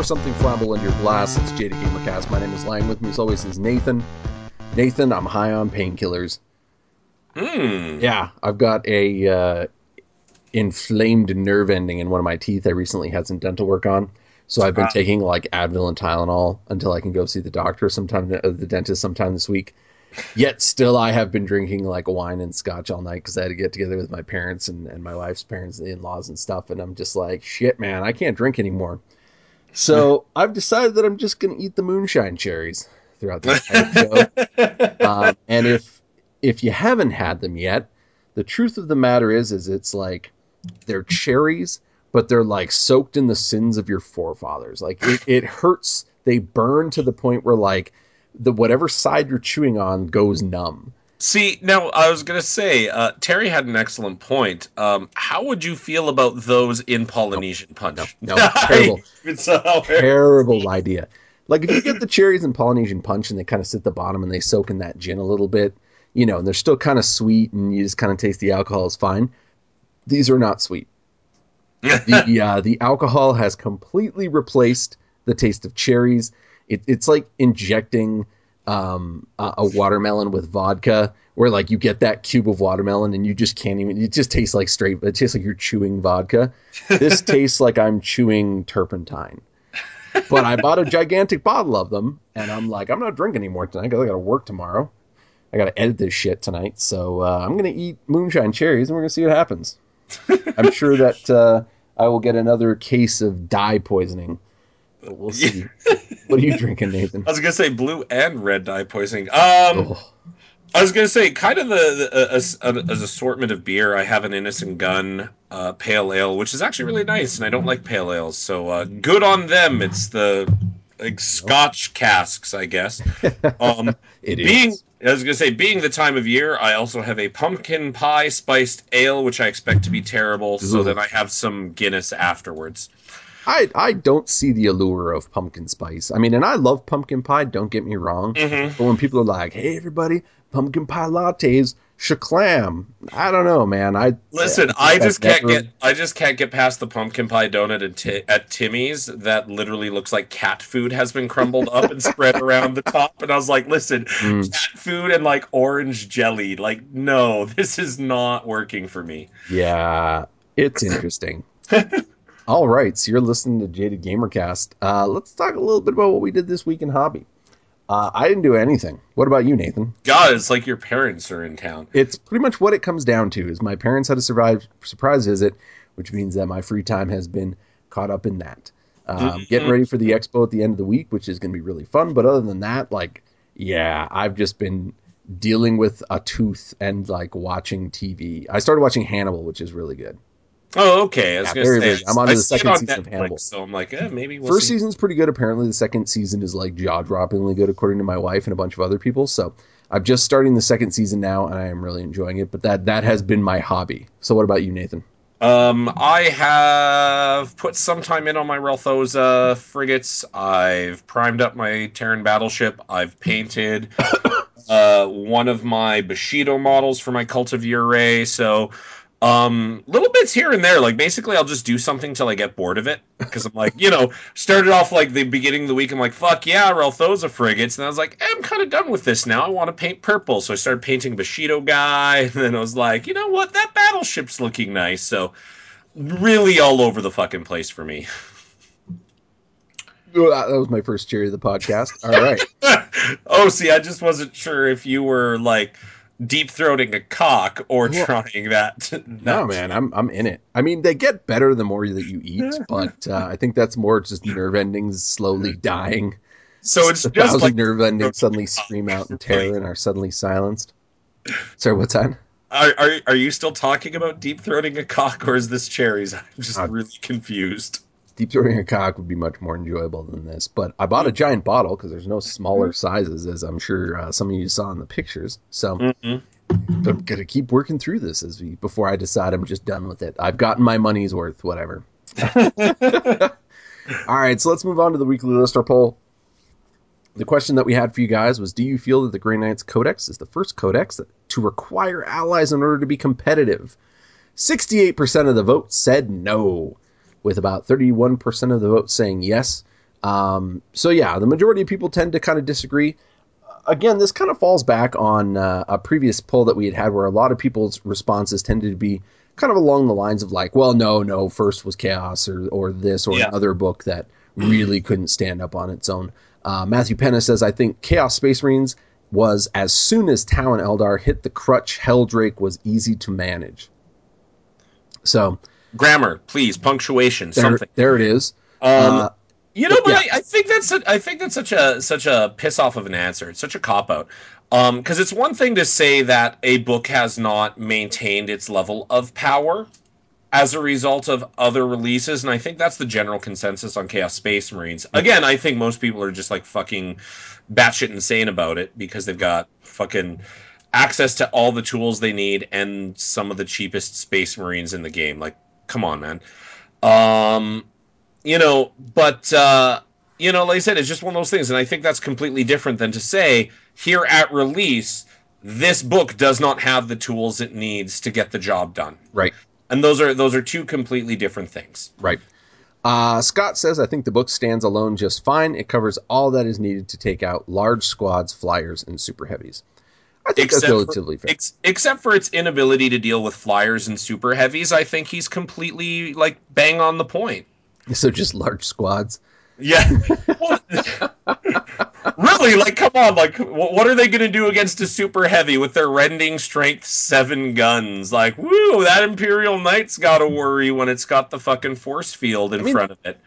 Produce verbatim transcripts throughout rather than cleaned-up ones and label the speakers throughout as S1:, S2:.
S1: something flammable in your glass. It's Jada Gamercast. My name is Lang. With me as always is Nathan. Nathan, I'm high on painkillers.
S2: Hmm.
S1: Yeah, I've got a uh, inflamed nerve ending in one of my teeth I recently had some dental work on. So I've been
S2: Ah.
S1: taking like Advil and Tylenol until I can go see the doctor sometime, uh, the dentist sometime this week. Yet still I have been drinking like wine and scotch all night because I had to get together with my parents and, and my wife's parents and the in-laws and stuff. And I'm just like, shit, man, I can't drink anymore. So I've decided that I'm just going to eat the moonshine cherries throughout the entire show. Um, and if if you haven't had them yet, the truth of the matter is, is it's like they're cherries, but they're like soaked in the sins of your forefathers. Like it, it hurts. They burn to the point where like the whatever side you're chewing on goes numb.
S2: See, now I was gonna say, uh, Terry had an excellent point. Um, how would you feel about those in
S1: No,
S2: Polynesian
S1: no,
S2: Punch?
S1: no, terrible,
S2: It's so
S1: terrible idea. Like if you get the cherries in Polynesian Punch and they kind of sit at the bottom and they soak in that gin a little bit, you know, and they're still kind of sweet and you just kind of taste the alcohol is fine. These are not sweet. The uh, the alcohol has completely replaced the taste of cherries. It, it's like injecting um, a, a watermelon with vodka, where like you get that cube of watermelon and you just can't even. It just tastes like straight. It tastes like you're chewing vodka. This tastes like I'm chewing turpentine. But I bought a gigantic bottle of them, and I'm like, I'm not drinking anymore tonight because I got to work tomorrow. I got to edit this shit tonight, so uh, I'm gonna eat moonshine cherries, and we're gonna see what happens. I'm sure that uh, I will get another case of dye poisoning, but we'll
S2: Yeah.
S1: see. What are you drinking, Nathan?
S2: I was gonna say blue and red dye poisoning. Um,
S1: Oh,
S2: I was gonna say kind of the, the as, as assortment of beer. I have an Innocent Gun uh, pale ale, which is actually really nice, and I don't like pale ales, so uh, good on them. It's the like
S1: yep.
S2: Scotch casks, I guess. Um,
S1: It
S2: being,
S1: is.
S2: I was gonna say, being the time of year, I also have a pumpkin pie spiced ale, which I expect to be terrible. So
S1: Ugh.
S2: then I have some Guinness afterwards.
S1: I I don't see the allure of pumpkin spice. I mean, and I love pumpkin pie. Don't get me wrong,
S2: hmm
S1: but when people are like, "Hey, everybody, pumpkin pie lattes, shaklam," I don't know, man. I
S2: Listen,
S1: I
S2: I
S1: just I've
S2: just can't
S1: never.
S2: get, I just can't get past the pumpkin pie donut at, ti- at Timmy's that literally looks like cat food has been crumbled up and spread around the top. And I was like, listen,
S1: Mm,
S2: cat food and like orange jelly, like no, this is not working for me.
S1: yeah, it's interesting. All right, so you're listening to Jaded Gamercast. Uh, let's talk a little bit about what we did this week in hobby. Uh, I didn't do anything. What about you, Nathan?
S2: God, it's like your parents are in town.
S1: It's pretty much what it comes down to. Is my parents had a survive, surprise visit, which means that my free time has been caught up in that. Um, getting
S2: Mhm.
S1: ready for the expo at the end of the week, which is going to be really fun. But other than that, like, yeah, I've just been dealing with a tooth and like watching T V. I started watching Hannibal, which is really good.
S2: Oh, okay. I was
S1: Yeah,
S2: gonna
S1: very,
S2: say
S1: very. I'm on
S2: I, I
S1: to the
S2: see it
S1: second
S2: on
S1: season of
S2: Netflix,
S1: Hannibal.
S2: so I'm like, eh, maybe we'll
S1: First
S2: see.
S1: season's pretty good. Apparently, the second season is like jaw-droppingly good, according to my wife and a bunch of other people. So I'm just starting the second season now, and I am really enjoying it. But that that has been my hobby. So what about you, Nathan?
S2: Um, I have put some time in on my Relthosa frigates. I've primed up my Terran battleship. I've painted uh, one of my Bushido models for my Cult of Ure. So, um, little bits here and there. Like basically, I'll just do something till I get bored of it. Because I'm like, you know, started off like the beginning of the week. I'm like, fuck yeah, Relthosa frigates, and I was like, eh, I'm kind of done with this now. I want to paint purple, so I started painting Bushido guy. And then I was like, you know what, that battleship's looking nice. So really all over the fucking place for me.
S1: Oh, that was my first cherry of the podcast. All right.
S2: Oh, see, I just wasn't sure if you were like deep throating a cock or
S1: Well,
S2: trying that
S1: no,
S2: that
S1: man, I'm I'm in it. I mean, they get better the more that you eat, but uh, I think that's more just nerve endings slowly dying.
S2: So it's
S1: A
S2: just
S1: thousand
S2: like
S1: nerve endings
S2: throating
S1: suddenly
S2: a cock,
S1: scream out in
S2: really.
S1: terror and are suddenly silenced. Sorry, what's that?
S2: Are, are are you still talking about deep throating a cock, or is this cherries? I'm just
S1: Uh,
S2: really confused.
S1: Deep throating a cock would be much more enjoyable than this. But I bought a giant bottle because there's no smaller sizes, as I'm sure uh, some of you saw in the pictures. So
S2: Mm-hmm.
S1: I'm gonna keep working through this as we before I decide I'm just done with it. I've gotten my money's worth, whatever. All right, so let's move on to the weekly lister poll. The question that we had for you guys was, do you feel that the Grey Knights Codex is the first codex that, to require allies in order to be competitive? sixty-eight percent of the vote said no, with about thirty-one percent of the vote saying yes. Um, so yeah, the majority of people tend to kind of disagree. Again, this kind of falls back on uh, a previous poll that we had had where a lot of people's responses tended to be kind of along the lines of like, well, no, no, first was Chaos or, or this or
S2: Yeah.
S1: another book that really couldn't stand up on its own. Uh, Matthew Penna says, I think Chaos Space Marines was as soon as Tau and Eldar hit the crutch, Helldrake was easy to manage. So
S2: Grammar, please, punctuation,
S1: there,
S2: something.
S1: there it is.
S2: Um,
S1: Uh,
S2: you know,
S1: but
S2: but
S1: yeah,
S2: I, I think that's a, I think that's such a such a piss off of an answer. It's such a cop out. Um, because it's one thing to say that a book has not maintained its level of power as a result of other releases, and I think that's the general consensus on Chaos Space Marines. Again, I think most people are just like fucking batshit insane about it because they've got fucking access to all the tools they need and some of the cheapest Space Marines in the game. Like, come on, man. Um, you know, but uh, you know, like I said, it's just one of those things, and I think that's completely different than to say here at release, this book does not have the tools it needs to get the job done.
S1: right.
S2: And those are those are two completely different things.
S1: Right. Uh, Scott says, I think the book stands alone just fine. It covers all that is needed to take out large squads, flyers, and super heavies. I think that's
S2: Except for
S1: relatively fair.
S2: ex, except for its inability to deal with flyers and super heavies, I think he's completely like bang on the point.
S1: So just large squads.
S2: Yeah. Well, really, like, come on, like, what are they going to do against a super heavy with their rending strength seven guns? Like, woo, that Imperial Knight's got to worry when it's got the fucking force field in
S1: I mean,
S2: front of it.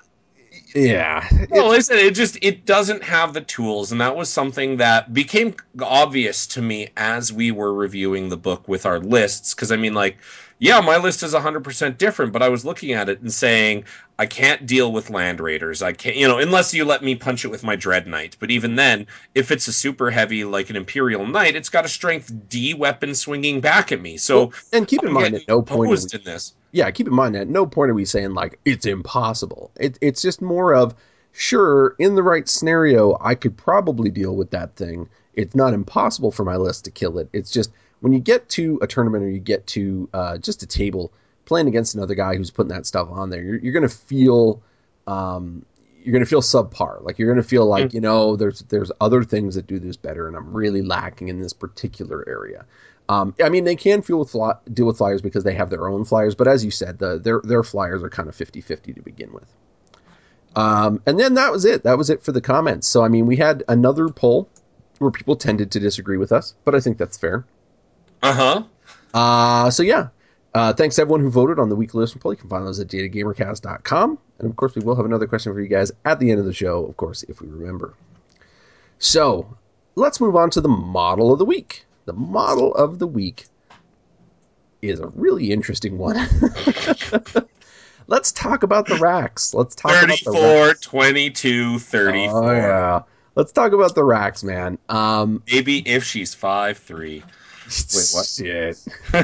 S1: yeah.
S2: No,
S1: It,
S2: like I said, it just it doesn't have the tools, and that was something that became obvious to me as we were reviewing the book with our lists. Because I mean, like, yeah, my list is one hundred percent different, but I was looking at it and saying I can't deal with Land Raiders. I can't, you know, unless you let me punch it with my Dread Knight. But even then, if it's a super heavy like an Imperial Knight, it's got a strength D weapon swinging back at me.
S1: well,
S2: So
S1: and keep in
S2: I'm
S1: mind, at
S2: getting
S1: no point are we,
S2: posed in this.
S1: yeah, keep in mind, at no point are we saying, like, it's impossible. It, it's just more of, sure, in the right scenario, I could probably deal with that thing. It's not impossible for my list to kill it. It's just when you get to a tournament or you get to uh, just a table playing against another guy who's putting that stuff on there, you're, you're going to feel um, you're going to feel subpar. Like you're going to feel like, you know, there's there's other things that do this better, and I'm really lacking in this particular area. Um, I mean, they can deal with, fly, deal with flyers because they have their own flyers, but as you said, the, their their flyers are kind of fifty-fifty to begin with. Um, and then that was it. That was it for the comments. So, I mean, we had another poll where people tended to disagree with us, but I think that's fair.
S2: Uh-huh.
S1: Uh, so, yeah. Uh, thanks to everyone who voted on the weekly listener poll. You can find those at data gamercast dot com. And, of course, we will have another question for you guys at the end of the show, of course, if we remember. So, let's move on to the model of the week. The model of the week is a really interesting one. Let's talk about the racks. Let's talk about the
S2: thirty-four,
S1: racks.
S2: twenty-two, thirty-four.
S1: Oh, yeah. Let's talk about the racks, man. Um,
S2: Maybe if she's five three. Wait, what?
S1: Shit.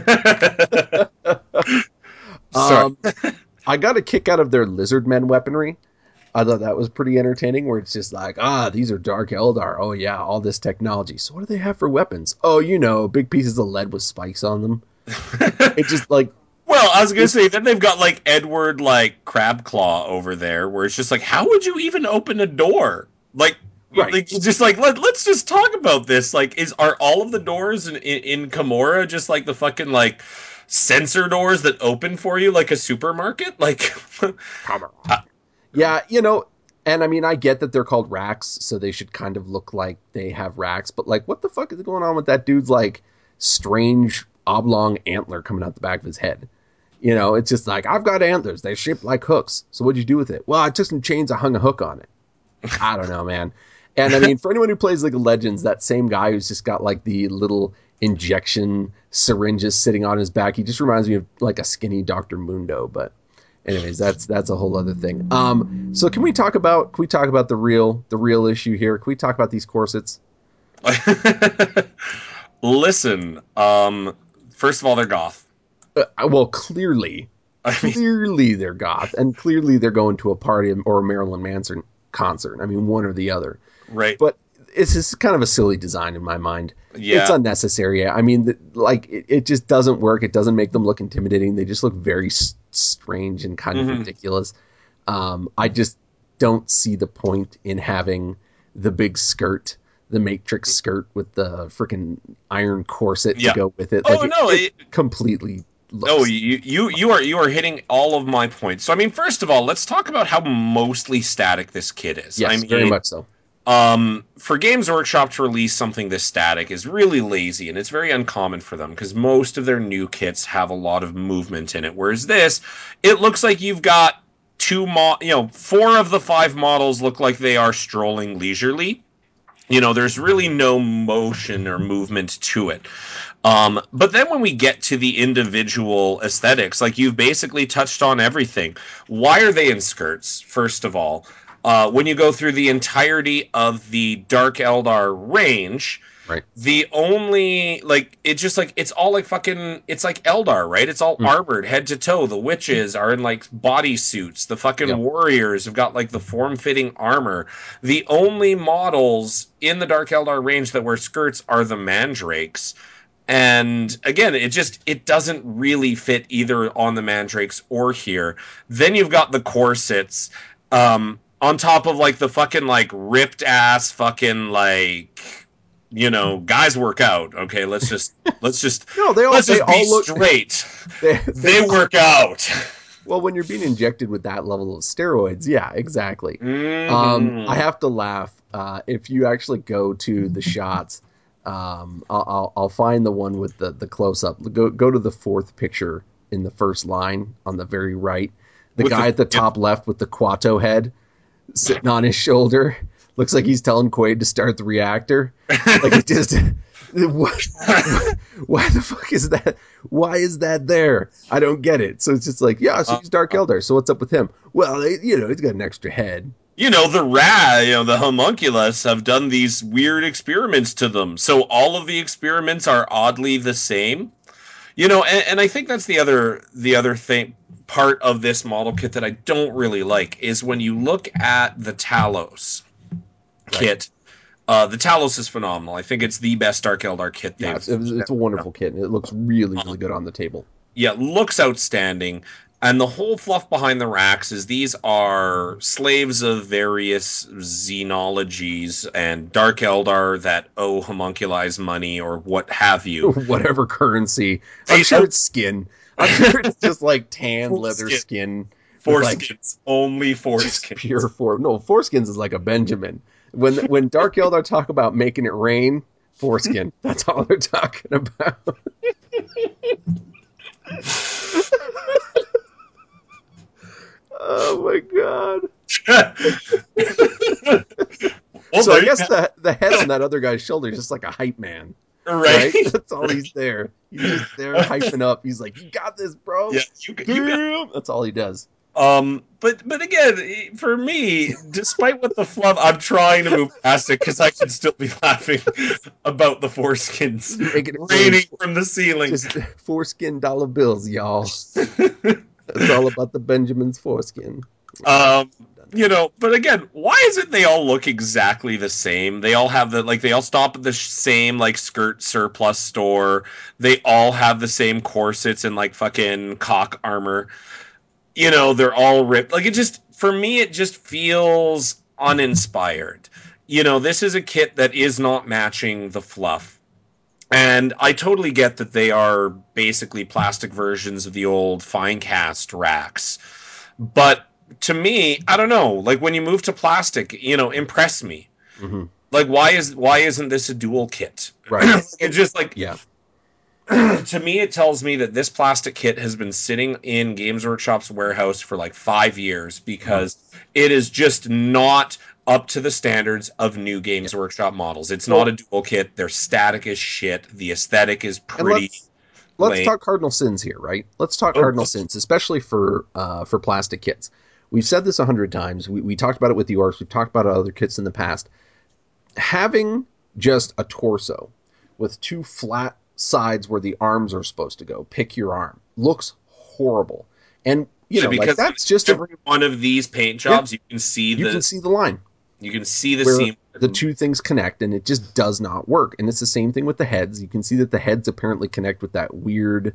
S2: Sorry.
S1: um, I got a kick out of their Lizardmen weaponry. I thought that was pretty entertaining, where it's just like, ah, these are Dark Eldar. Oh, yeah, all this technology. So what do they have for weapons? Oh, you know, big pieces of lead with spikes on them. It just, like...
S2: Well, I was gonna
S1: It,
S2: say then they've got like Edward like Crabclaw over there, where it's just like, how would you even open a door? Like,
S1: right.
S2: like just like let let's just talk about this. Like, is are all of the doors in in, in Kimura just like the fucking like sensor doors that open for you like a supermarket? Like,
S1: Come on. Yeah, you know, and I mean, I get that they're called racks, so they should kind of look like they have racks, but like, what the fuck is going on with that dude's like strange oblong antler coming out the back of his head? You know, it's just like, I've got antlers. They're shaped like hooks. So what'd you do with it? Well, I took some chains. I hung a hook on it. I don't know, man. And I mean, for anyone who plays League of Legends, that same guy who's just got like the little injection syringes sitting on his back, he just reminds me of like a skinny Doctor Mundo. But anyways, that's that's a whole other thing. Um, so can we talk about can we talk about the real the real issue here? Can we talk about these corsets?
S2: listen. Um, first of all, they're goth.
S1: Uh, well, clearly,
S2: I mean,
S1: clearly they're goth, and clearly they're going to a party or a Marilyn Manson concert. I mean, one or the other.
S2: right?
S1: But it's just kind of a silly design in my mind. It's
S2: Yeah.
S1: unnecessary. I mean, the, like it, it just doesn't work. It doesn't make them look intimidating. They just look very s- strange and kind of
S2: Mm-hmm.
S1: ridiculous. Um, I just don't see the point in having the big skirt, the Matrix skirt with the freaking iron corset
S2: Yeah.
S1: to go with it.
S2: Oh,
S1: Like it,
S2: no,
S1: it
S2: it-
S1: completely looks.
S2: Oh, you, you you are you are hitting all of my points. So I mean, first of all, let's talk about how mostly static this kit is. I
S1: Yes, very
S2: mean,
S1: much so.
S2: um, for Games Workshop to release something this static is really lazy, and it's very uncommon for them because most of their new kits have a lot of movement in it. Whereas this, it looks like you've got two mo, you know, four of the five models look like they are strolling leisurely. You know, there's really no motion or movement to it. Um, but then when we get to the individual aesthetics, like you've basically touched on everything. Why are they in skirts, first of all? Uh, when you go through the entirety of the Dark Eldar range,
S1: Right.
S2: the only like it's just like it's all like fucking it's like Eldar, right? It's all
S1: Mm.
S2: armored head to toe. The witches are in like bodysuits. The fucking
S1: Yep.
S2: warriors have got like the form-fitting armor. The only models in the Dark Eldar range that wear skirts are the mandrakes. And again, it just it doesn't really fit either on the mandrakes or here. Then you've got the corsets um on top of like the fucking like ripped ass fucking like you know, guys work out. Okay, let's just let's just
S1: No, they all
S2: let's
S1: they
S2: just be
S1: all look
S2: straight.
S1: they, they
S2: They work out.
S1: well, when you're being injected with that level of steroids, yeah, exactly. Um, I
S2: Mm-hmm.
S1: have to laugh uh, if you actually go to the shots. Um, I'll, I'll I'll find the one with the the close up. Go go to the fourth picture in the first line on the very right. The
S2: With
S1: guy
S2: the
S1: at the top left with the Quato head sitting on his shoulder looks like he's telling Quaid to start the reactor. Like it just. What, why the fuck is that? Why is that there? I don't get it. So it's just like, yeah, so he's Dark
S2: uh,
S1: Eldar. So what's up with him? Well, they, you know, he's got an extra head.
S2: you know the rat, you know the homunculus have done these weird experiments to them, so all of the experiments are oddly the same. You know, and, and I think that's the other the other thing part of this model kit that I don't really like is when you look at the Talos
S1: Right.
S2: kit. Uh, the Talos is phenomenal. I think it's the best Dark Eldar kit
S1: Yeah,
S2: they've
S1: it's, it's a wonderful kit. And it looks really, really good on the table.
S2: yeah, looks outstanding. And the whole fluff behind the racks is these are slaves of various xenologies and Dark Eldar that owe homunculize money or what have you.
S1: Whatever currency. I'm
S2: They
S1: sure it's skin. I'm sure it's just like tanned leather
S2: foreskin,
S1: skin with like
S2: foreskins, only
S1: just pure
S2: foreskins.
S1: four. No, foreskins is like a Benjamin. When when Dark Eldar talk about making it rain, foreskin. That's all they're talking about. Oh my god.
S2: Well,
S1: So I
S2: there you
S1: guess
S2: have
S1: the the head on that other guy's shoulder is just like a hype man,
S2: it,
S1: right?
S2: right.
S1: That's all he's there. He's just there hyping up. He's like, "You got this,
S2: Yeah,
S1: bro."
S2: you you got.
S1: Damn. That's all he does.
S2: Um, but but again, for me, despite what the fluff, I'm trying to move past it because I can still be laughing about the foreskins
S1: Just making it rain.
S2: raining from the ceiling.
S1: Just foreskin dollar bills, y'all. That's all about the Benjamin's foreskin.
S2: um, you know, but again, why is it they all look exactly the same? They all have the like they all stop at the sh- same like skirt surplus store. They all have the same corsets and like fucking cock armor. You know, they're all ripped. Like it just for me it just feels uninspired. You know, this is a kit that is not matching the fluff. And I totally get that they are basically plastic versions of the old Finecast racks. But to me, I don't know, like when you move to plastic, you know, impress me.
S1: Mm-hmm.
S2: Like why is why isn't this a dual kit?
S1: Right.
S2: It's
S1: And
S2: just like
S1: yeah.
S2: to me, it tells me that this plastic kit has been sitting in Games Workshop's warehouse for like five years
S1: Mm-hmm.
S2: because it is just not up to the standards of new
S1: Yeah.
S2: Games Workshop models. It's not
S1: Well,
S2: a dual kit. They're static as shit. The aesthetic is
S1: and
S2: pretty
S1: let's let's
S2: lame.
S1: talk cardinal sins here, right? Let's talk
S2: Oh,
S1: cardinal sins, especially for uh, for plastic kits. We've said this a hundred times. We, we talked about it with the orcs. We've talked about other kits in the past. Having just a torso with two flat sides where the arms are supposed to go, pick your arm, looks horrible. And you know, like
S2: because
S1: that's just a
S2: every one of these paint
S1: yeah.
S2: jobs, you can see
S1: You can
S2: the
S1: see the line
S2: you can see the
S1: where
S2: seam.
S1: the two things connect, and it just does not work. And it's the same thing with the heads. You can see that the heads apparently connect with that weird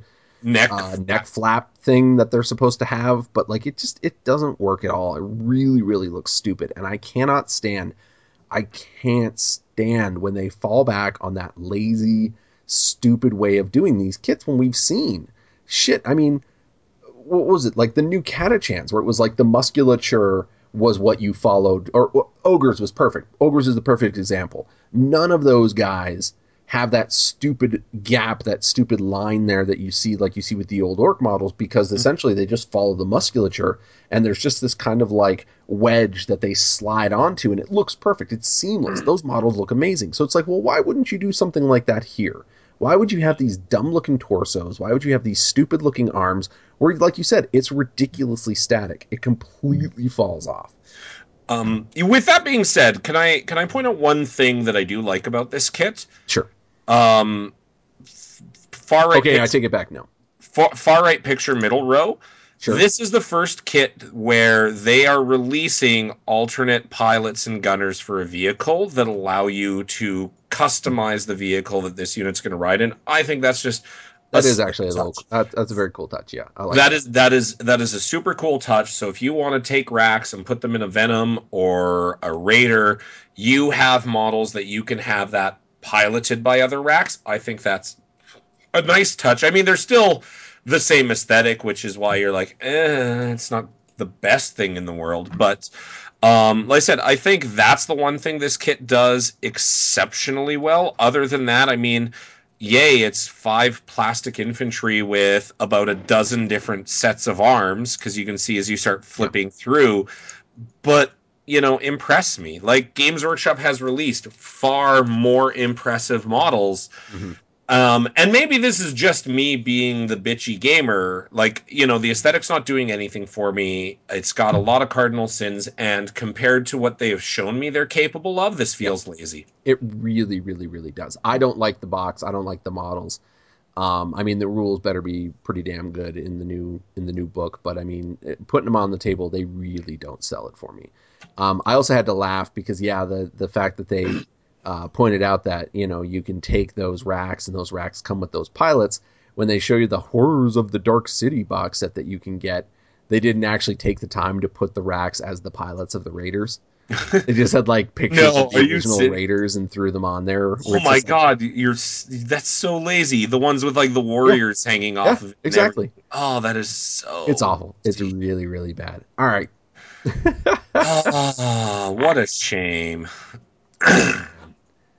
S2: neck.
S1: uh, neck flap thing that they're supposed to have, but like it just it doesn't work at all. It really really looks stupid, and I cannot stand I can't stand when they fall back on that lazy, stupid way of doing these kits when we've seen shit. I mean, what was it like the new Catachans where it was like the musculature was what you followed, or, or Ogres was perfect. Ogres is the perfect example. None of those guys have that stupid gap, that stupid line there that you see, like you see with the old orc models, because essentially they just follow the musculature, and there's just this kind of like wedge that they slide onto, and it looks perfect. It's seamless. Those models look amazing. So it's like, well, why wouldn't you do something like that here? Why would you have these dumb looking torsos? Why would you have these stupid looking arms where, like you said, it's ridiculously static? It completely falls off.
S2: Um, with that being said, can I can I point out one thing that I do like about this kit?
S1: Sure.
S2: Um, far right.
S1: Okay, I
S2: Picture,
S1: take it back now.
S2: far, far right picture, middle row.
S1: Sure.
S2: This is the first kit where they are releasing alternate pilots and gunners for a vehicle that allow you to customize the vehicle that this unit's going to ride in. I think that's just a
S1: That is actually a little.
S2: touch.
S1: That, that's a very cool touch. Yeah, I like
S2: That
S1: that.
S2: is that is that is a super cool touch. So if you want to take Rax and put them in a Venom or a Raider, you have models that you can have that piloted by other Rax. I think that's a nice touch. I mean, they're still the same aesthetic, which is why you're like, eh, it's not the best thing in the world. But um, like I said, I think that's the one thing this kit does exceptionally well. Other than that, I mean, yay, it's five plastic infantry with about a dozen different sets of arms, because you can see as you start
S1: Yeah.
S2: flipping through. But you know, impress me. Like Games Workshop has released far more impressive models,
S1: Mm-hmm.
S2: um, and maybe this is just me being the bitchy gamer. Like, you know, the aesthetic's not doing anything for me. It's got a lot of cardinal sins, and compared to what they have shown me they're capable of, this
S1: Yep.
S2: feels lazy.
S1: It really, really, really does. I don't like the box. I don't like the models. Um, I mean, the rules better be pretty damn good in the new in the new book. But I mean, putting them on the table, they really don't sell it for me. Um, I also had to laugh because yeah, the the fact that they uh, pointed out that you know you can take those racks and those racks come with those pilots. When they show you the horrors of the Dark City box set that you can get, they didn't actually take the time to put the racks as the pilots of the Raiders. They just had like pictures of
S2: No,
S1: the
S2: are you
S1: original
S2: serious?
S1: Raiders and threw them on there. Where
S2: Oh
S1: it's
S2: my
S1: just like,
S2: god, you're that's so lazy. The ones with like the
S1: yeah,
S2: warriors hanging
S1: yeah,
S2: off of it and everything.
S1: exactly.
S2: Oh, that is
S1: It's
S2: so
S1: awful. It's
S2: lazy.
S1: really, really bad. All right.
S2: Ah, what a shame.
S1: Oh man,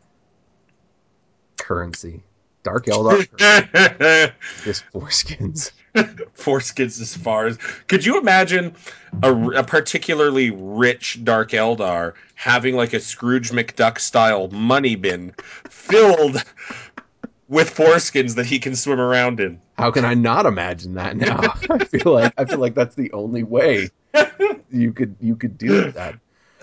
S1: currency, Dark Eldar currency, just foreskins.
S2: Foreskins as far as. Could you imagine a, a particularly rich Dark Eldar having like a Scrooge McDuck style money bin filled with foreskins that he can swim around in?
S1: How can I not imagine that now? I feel like I feel like that's the only way you could you could do that.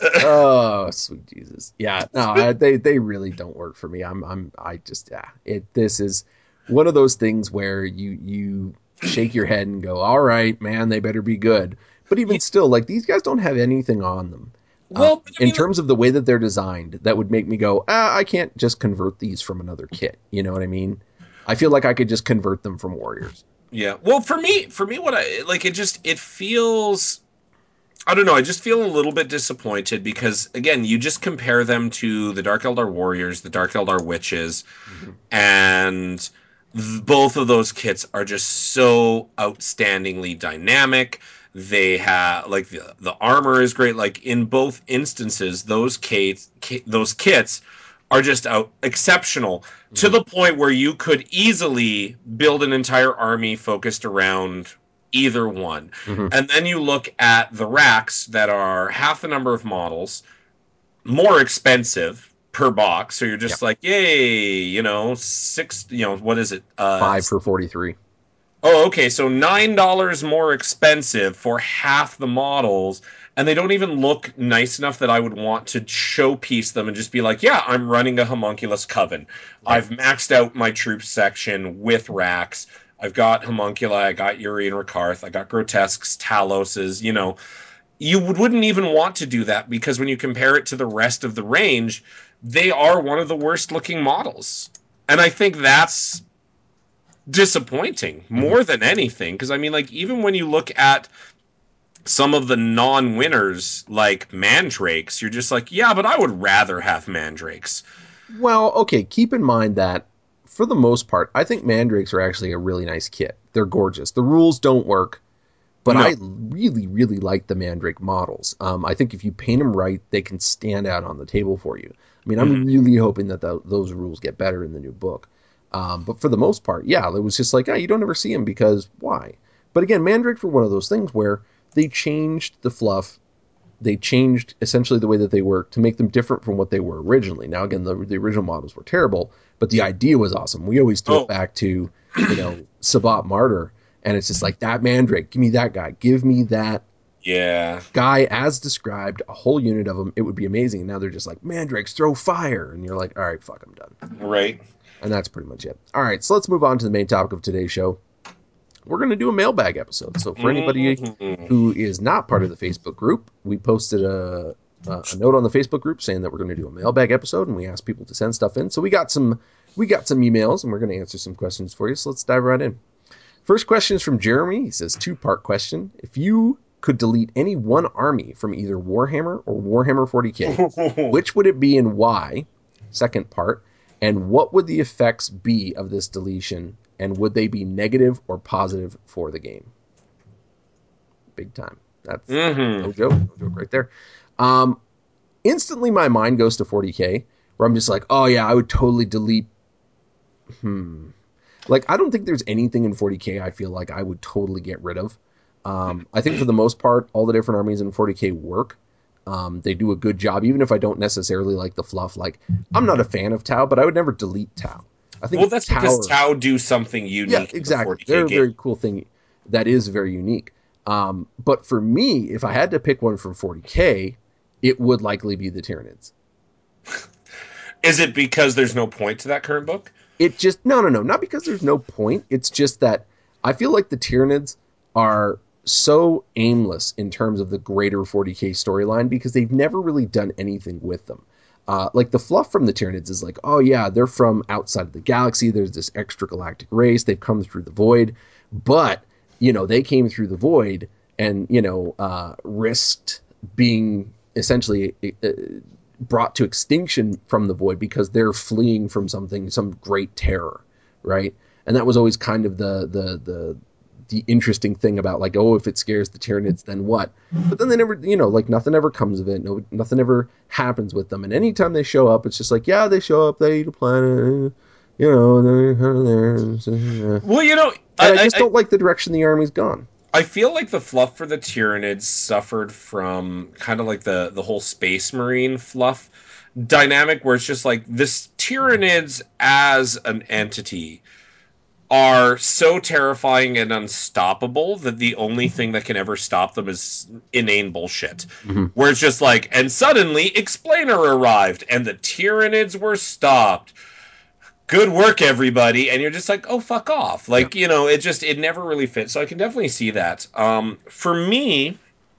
S1: Oh, sweet Jesus. Yeah, no, I, they they really don't work for me. I'm I'm I just yeah. It this is one of those things where you you shake your head and go, "All right, man, they better be good." But even
S2: Yeah,
S1: still, like these guys don't have anything on them. Um,
S2: well, I
S1: in
S2: mean,
S1: terms of the way that they're designed, that would make me go, ah, I can't just convert these from another kit. You know what I mean? I feel like I could just convert them from Warriors.
S2: yeah. Well, for me, for me, what I like, it just it feels. I don't know. I just feel a little bit disappointed because, again, you just compare them to the Dark Eldar Warriors, the Dark Eldar Witches,
S1: Mm-hmm.
S2: and th- both of those kits are just so outstandingly dynamic. They have like the, the armor is great. Like in both instances, those kits, ki- those kits are just out exceptional to
S1: Mm-hmm.
S2: the point where you could easily build an entire army focused around either one.
S1: Mm-hmm.
S2: And then you look at the racks that are half the number of models, more expensive per box. So you're
S1: Yeah,
S2: just like, yay, you know, six, you know, what is it? Uh,
S1: five for forty-three.
S2: oh, okay. So nine dollars more expensive for half the models. And they don't even look nice enough that I would want to showpiece them and just be like, yeah, I'm running a homunculus coven.
S1: Right.
S2: I've maxed out my troops section with racks. I've got homunculi, I got Yuri and Rakarth, I got grotesques, Taloses, you know, you wouldn't even want to do that because when you compare it to the rest of the range, they are one of the worst looking models. And I think that's disappointing
S1: Mm-hmm.
S2: more than anything. Because I mean, like even when you look at some of the non-winners like mandrakes, you're just like, yeah, but I would rather have mandrakes.
S1: Well, okay, keep in mind that for the most part, I think mandrakes are actually a really nice kit. They're gorgeous. The rules don't work, but
S2: No.
S1: I really, really like the mandrake models. Um, I think if you paint them right, they can stand out on the table for you. I mean, I'm
S2: Mm-hmm.
S1: really hoping that the, those rules get better in the new book. Um, but for the most part, yeah, it was just like, ah, you don't ever see them because why? But again, mandrakes were one of those things where they changed the fluff, they changed essentially the way that they work to make them different from what they were originally. Now, again, the, the original models were terrible, but the idea was awesome. We always throw it
S2: Oh,
S1: back to, you know, Sabat Martyr, and it's just like that Mandrake. Give me that guy. Give me that
S2: yeah.
S1: guy as described, a whole unit of them. It would be amazing. And now they're just like, Mandrakes, throw fire. And you're like, all right, fuck, I'm done.
S2: Right.
S1: And that's pretty much it. All right, so let's move on to the main topic of today's show. We're going to do a mailbag episode. So for anybody
S2: Mm-hmm.
S1: who is not part of the Facebook group, we posted a, a, a note on the Facebook group saying that we're going to do a mailbag episode, and we asked people to send stuff in. So we got some we got some emails, and we're going to answer some questions for you. So let's dive right in. First question is from Jeremy. He says two part question: if you could delete any one army from either Warhammer or Warhammer forty K, which would it be and why? Second part, and what would the effects be of this deletion, and would they be negative or positive for the game? Big time. That's
S2: Mm-hmm.
S1: no joke, no joke right there. Um, instantly, my mind goes to forty K, where I'm just like, oh yeah, I would totally delete. Hmm. Like, I don't think there's anything in forty K I feel like I would totally get rid of. Um, I think for the most part, all the different armies in forty K work. Um, they do a good job, even if I don't necessarily like the fluff. Like, I'm not a fan of Tau, but I would never delete Tau. I
S2: Well,
S1: think
S2: that's because
S1: Tau,
S2: Tau do something
S1: yeah,
S2: unique in the
S1: exactly.
S2: forty K
S1: They're a
S2: game.
S1: very cool thing that is very unique. Um, but for me, if I had to pick one from forty K, it would likely be the Tyranids.
S2: Is it because there's no point to that current book?
S1: It just no no no not because there's no point. It's just that I feel like the Tyranids are so aimless in terms of the greater forty K storyline because they've never really done anything with them. Uh, like the fluff from the Tyranids is like, oh yeah, they're from outside of the galaxy. There's this extragalactic race. They've come through the void, but you know they came through the void and you know uh, risked being essentially uh, brought to extinction from the void because they're fleeing from something, some great terror, right? And that was always kind of the the the the interesting thing about like, oh, if it scares the Tyranids, then what? But then they never, you know, like nothing ever comes of it. No, nothing ever happens with them. And anytime they show up, it's just like, yeah, they show up, they eat a planet, you know, they're kind of there.
S2: Well, you know,
S1: And I
S2: I,
S1: just
S2: I,
S1: don't like the direction the army's gone.
S2: I feel like the fluff for the Tyranids suffered from kind of like the the whole Space Marine fluff dynamic, where it's just like this Tyranids as an entity are so terrifying and unstoppable that the only thing that can ever stop them is inane bullshit.
S1: Mm-hmm.
S2: Where it's just like, and suddenly Explainer arrived and the Tyranids were stopped. Good work, everybody. And you're just like, oh, fuck off.
S1: Yeah.
S2: Like, you know, it just, it never really fits. So I can definitely see that. Um, for me,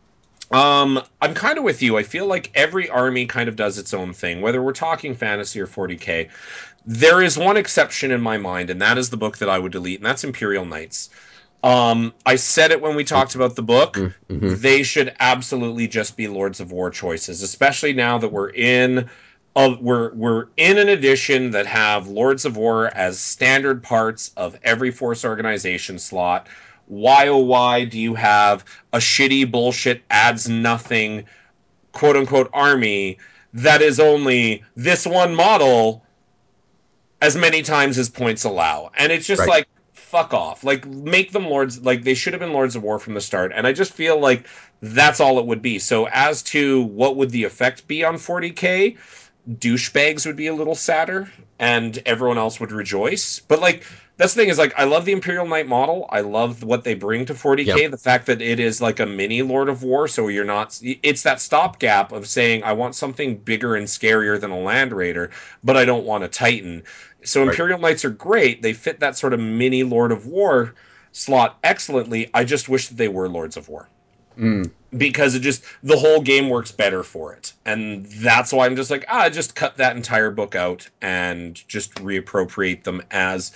S2: um, I'm kind of with you. I feel like every army kind of does its own thing, whether we're talking fantasy or forty K. There is one exception in my mind, and that is the book that I would delete, and that's Imperial Knights. Um, I said it when we talked about the book.
S1: Mm-hmm.
S2: They should absolutely just be Lords of War choices, especially now that we're in of we're we're in an edition that have Lords of War as standard parts of every force organization slot. Why oh why do you have a shitty bullshit adds nothing quote unquote army that is only this one model as many times as points allow. And it's just
S1: Right.
S2: like, fuck off. Like, make them lords. Like, they should have been Lords of War from the start. And I just feel like that's all it would be. So, as to what would the effect be on forty K, douchebags would be a little sadder and everyone else would rejoice. But like that's the thing is like I love the Imperial Knight model. I love what they bring to forty K.
S1: Yep.
S2: The fact that it is like a mini Lord of War, so you're not it's that stopgap of saying I want something bigger and scarier than a Land Raider, but I don't want a Titan. So
S1: Right.
S2: Imperial Knights are great. They fit that sort of mini Lord of War slot excellently. I just wish that they were Lords of War
S1: Mm.
S2: because it just the whole game works better for it, and that's why I'm just like ah just cut that entire book out and just reappropriate them as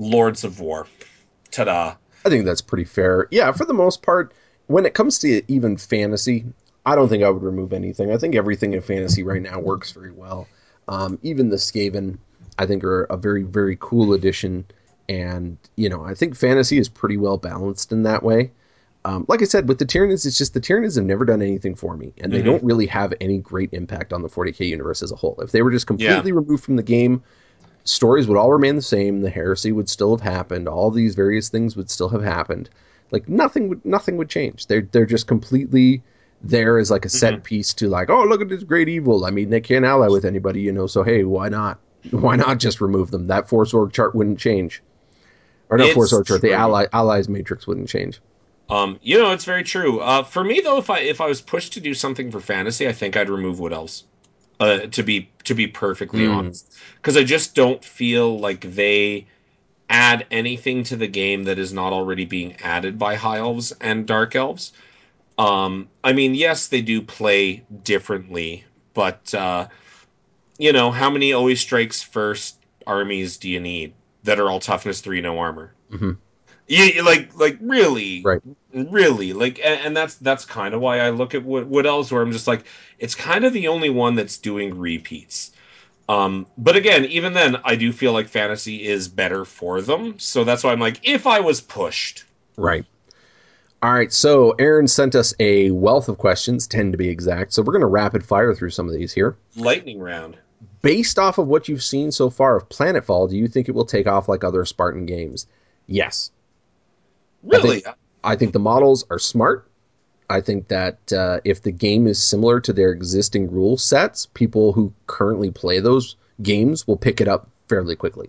S2: Lords of War. Ta-da.
S1: I think that's pretty fair. Yeah, for the most part, when it comes to even fantasy, I don't think I would remove anything. I think everything in fantasy right now works very well. Um, even the Skaven, I think, are a very, very cool addition. And, you know, I think fantasy is pretty well balanced in that way. Um, like I said, with the Tyranids, it's just the Tyranids have never done anything for me, and they
S2: Mm-hmm.
S1: don't really have any great impact on the forty K universe as a whole. If they were just
S2: Yeah.
S1: completely removed from the game, stories would all remain the same. The heresy would still have happened. All these various things would still have happened. Like nothing would nothing would change. They're they're just completely there as like a
S2: Mm-hmm.
S1: set piece to like, oh, look at this great evil. I mean, they can't ally with anybody, you know. So hey, why not? Why not just remove them? That Force org chart wouldn't change, or not Force
S2: It's
S1: org chart. The
S2: true.
S1: ally allies matrix wouldn't change.
S2: Um, you know, it's very true. Uh, for me though, if I if I was pushed to do something for fantasy, I think I'd remove Wood Elves. Uh, to be to be perfectly
S1: Mm,
S2: honest, because I just don't feel like they add anything to the game that is not already being added by High Elves and Dark Elves. Um, I mean, yes, they do play differently, but uh, you know, how many always strikes first armies do you need that are all toughness three, no armor?
S1: mm-hmm.
S2: Yeah, like like really,
S1: Right.
S2: really like, and, and that's that's kind of why I look at what what else where I'm just like, it's kind of the only one that's doing repeats. Um, but again, even then, I do feel like fantasy is better for them. So that's why I'm like, if I was pushed,
S1: Right. All right. So Aaron sent us a wealth of questions, ten to be exact. So we're going to rapid fire through some of these here.
S2: lightning round.
S1: Based off of what you've seen so far of Planetfall, do you think it will take off like other Spartan games? Yes. I think
S2: Really?
S1: I think the models are smart. I think that uh, if the game is similar to their existing rule sets, people who currently play those games will pick it up fairly quickly.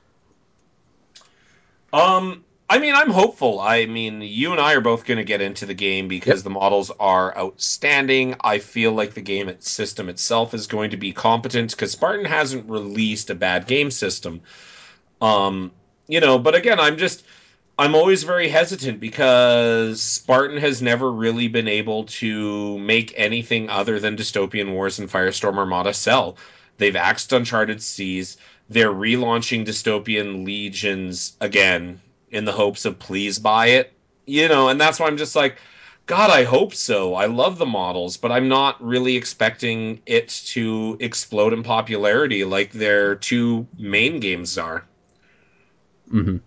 S2: Um, I mean, I'm hopeful. I mean, you and I are both going to get into the game because
S1: Yep.
S2: the models are outstanding. I feel like the game system itself is going to be competent because Spartan hasn't released a bad game system. Um, you know, but again, I'm just I'm always very hesitant because Spartan has never really been able to make anything other than Dystopian Wars and Firestorm Armada sell. They've axed Uncharted Seas. They're relaunching Dystopian Legions again in the hopes of please buy it. You know, and that's why I'm just like, God, I hope so. I love the models, but I'm not really expecting it to explode in popularity like their two main games are.
S1: Mm-hmm.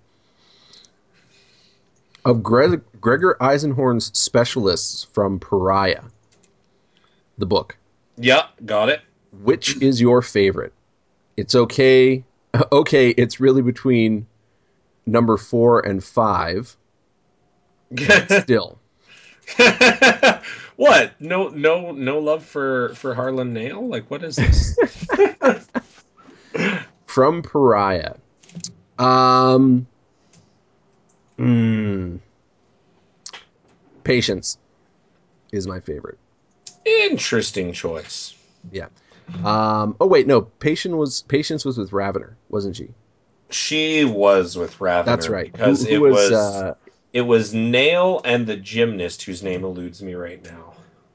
S1: Of Gre- Gregor Eisenhorn's specialists from Pariah, the book,
S2: Yeah, got it.
S1: which is your favorite? It's okay. Okay, it's really between number four and five, but still.
S2: What? No, no, no love for for Harlan Nail? Like, what is this?
S1: From Pariah. Um, mm, Patience is my favorite.
S2: Interesting choice.
S1: Yeah. Um, oh wait, no. Patience was Patience was with Ravener, wasn't she?
S2: She was with
S1: That's
S2: Ravener
S1: right.
S2: because
S1: Who who
S2: it
S1: was
S2: was
S1: uh,
S2: it was Nail and the gymnast whose name eludes me right now.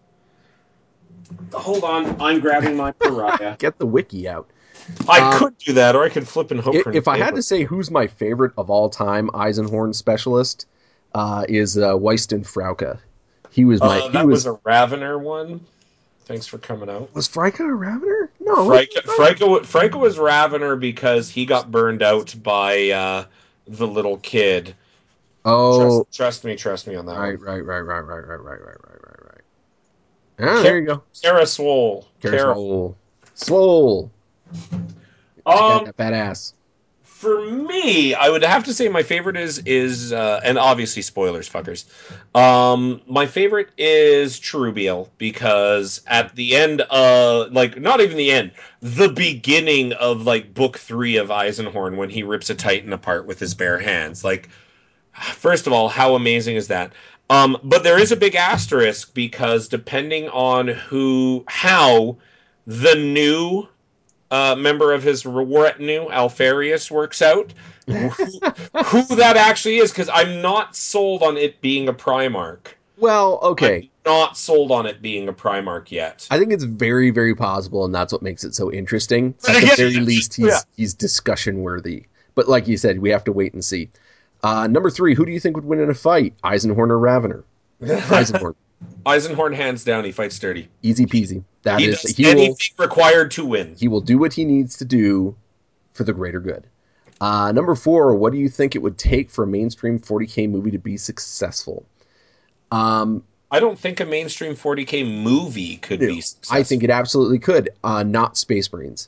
S2: Hold on, I'm grabbing my pariah.
S1: get the wiki out?
S2: I
S1: Um,
S2: could do that, or I could flip and hope
S1: i-
S2: her
S1: if I
S2: name
S1: had to
S2: was.
S1: say who's my favorite of all time Eisenhorn specialist, uh, is uh, Weiston Frauke. He was my
S2: Uh,
S1: he
S2: that was
S1: was
S2: a Ravener one. Thanks for coming out.
S1: was Frauke a Ravener? No, he
S2: Franco,
S1: was not.
S2: Franco, Franco was Ravener because he got burned out by uh, the little kid. Trust,
S1: Oh,
S2: trust me, trust me on that
S1: right,
S2: one.
S1: right, right, right, right, right, right, right, right, right, right. Ah,
S2: Kara,
S1: there you go.
S2: Kara Swole.
S1: Kara
S2: Kara.
S1: Swole. Swole. She got
S2: Um,
S1: that fat ass.
S2: for me, I would have to say my favorite is is uh, and obviously spoilers, fuckers. Um, my favorite is Cherubiel because at the end, uh, like not even the end, the beginning of like book three of Eisenhorn when he rips a Titan apart with his bare hands, like. First of all, how amazing is that? Um, but there is a big asterisk because depending on who, how the new uh, member of his retinue, Alfarius, works out, who, who that actually is, because I'm not sold on it being a Primarch.
S1: Well,
S2: I'm
S1: okay.
S2: not sold on it being a Primarch yet.
S1: I think it's very, very possible, and that's what makes it so interesting.
S2: But
S1: At the
S2: again,
S1: very least,
S2: yeah,
S1: he's he's discussion worthy. But like you said, we have to wait and see. Uh, number three, who do you think would win in a fight, Eisenhorn or Ravener? Eisenhorn,
S2: Eisenhorn hands down, he fights dirty.
S1: easy peasy. That
S2: He
S1: is,
S2: does
S1: he will
S2: anything required to win.
S1: he will do what he needs to do for the greater good. Uh, number four, what do you think it would take for a mainstream forty K movie to be successful? Um,
S2: I don't think a mainstream forty K movie could be
S1: no, I think
S2: successful.
S1: it absolutely could. Uh, not Space Marines.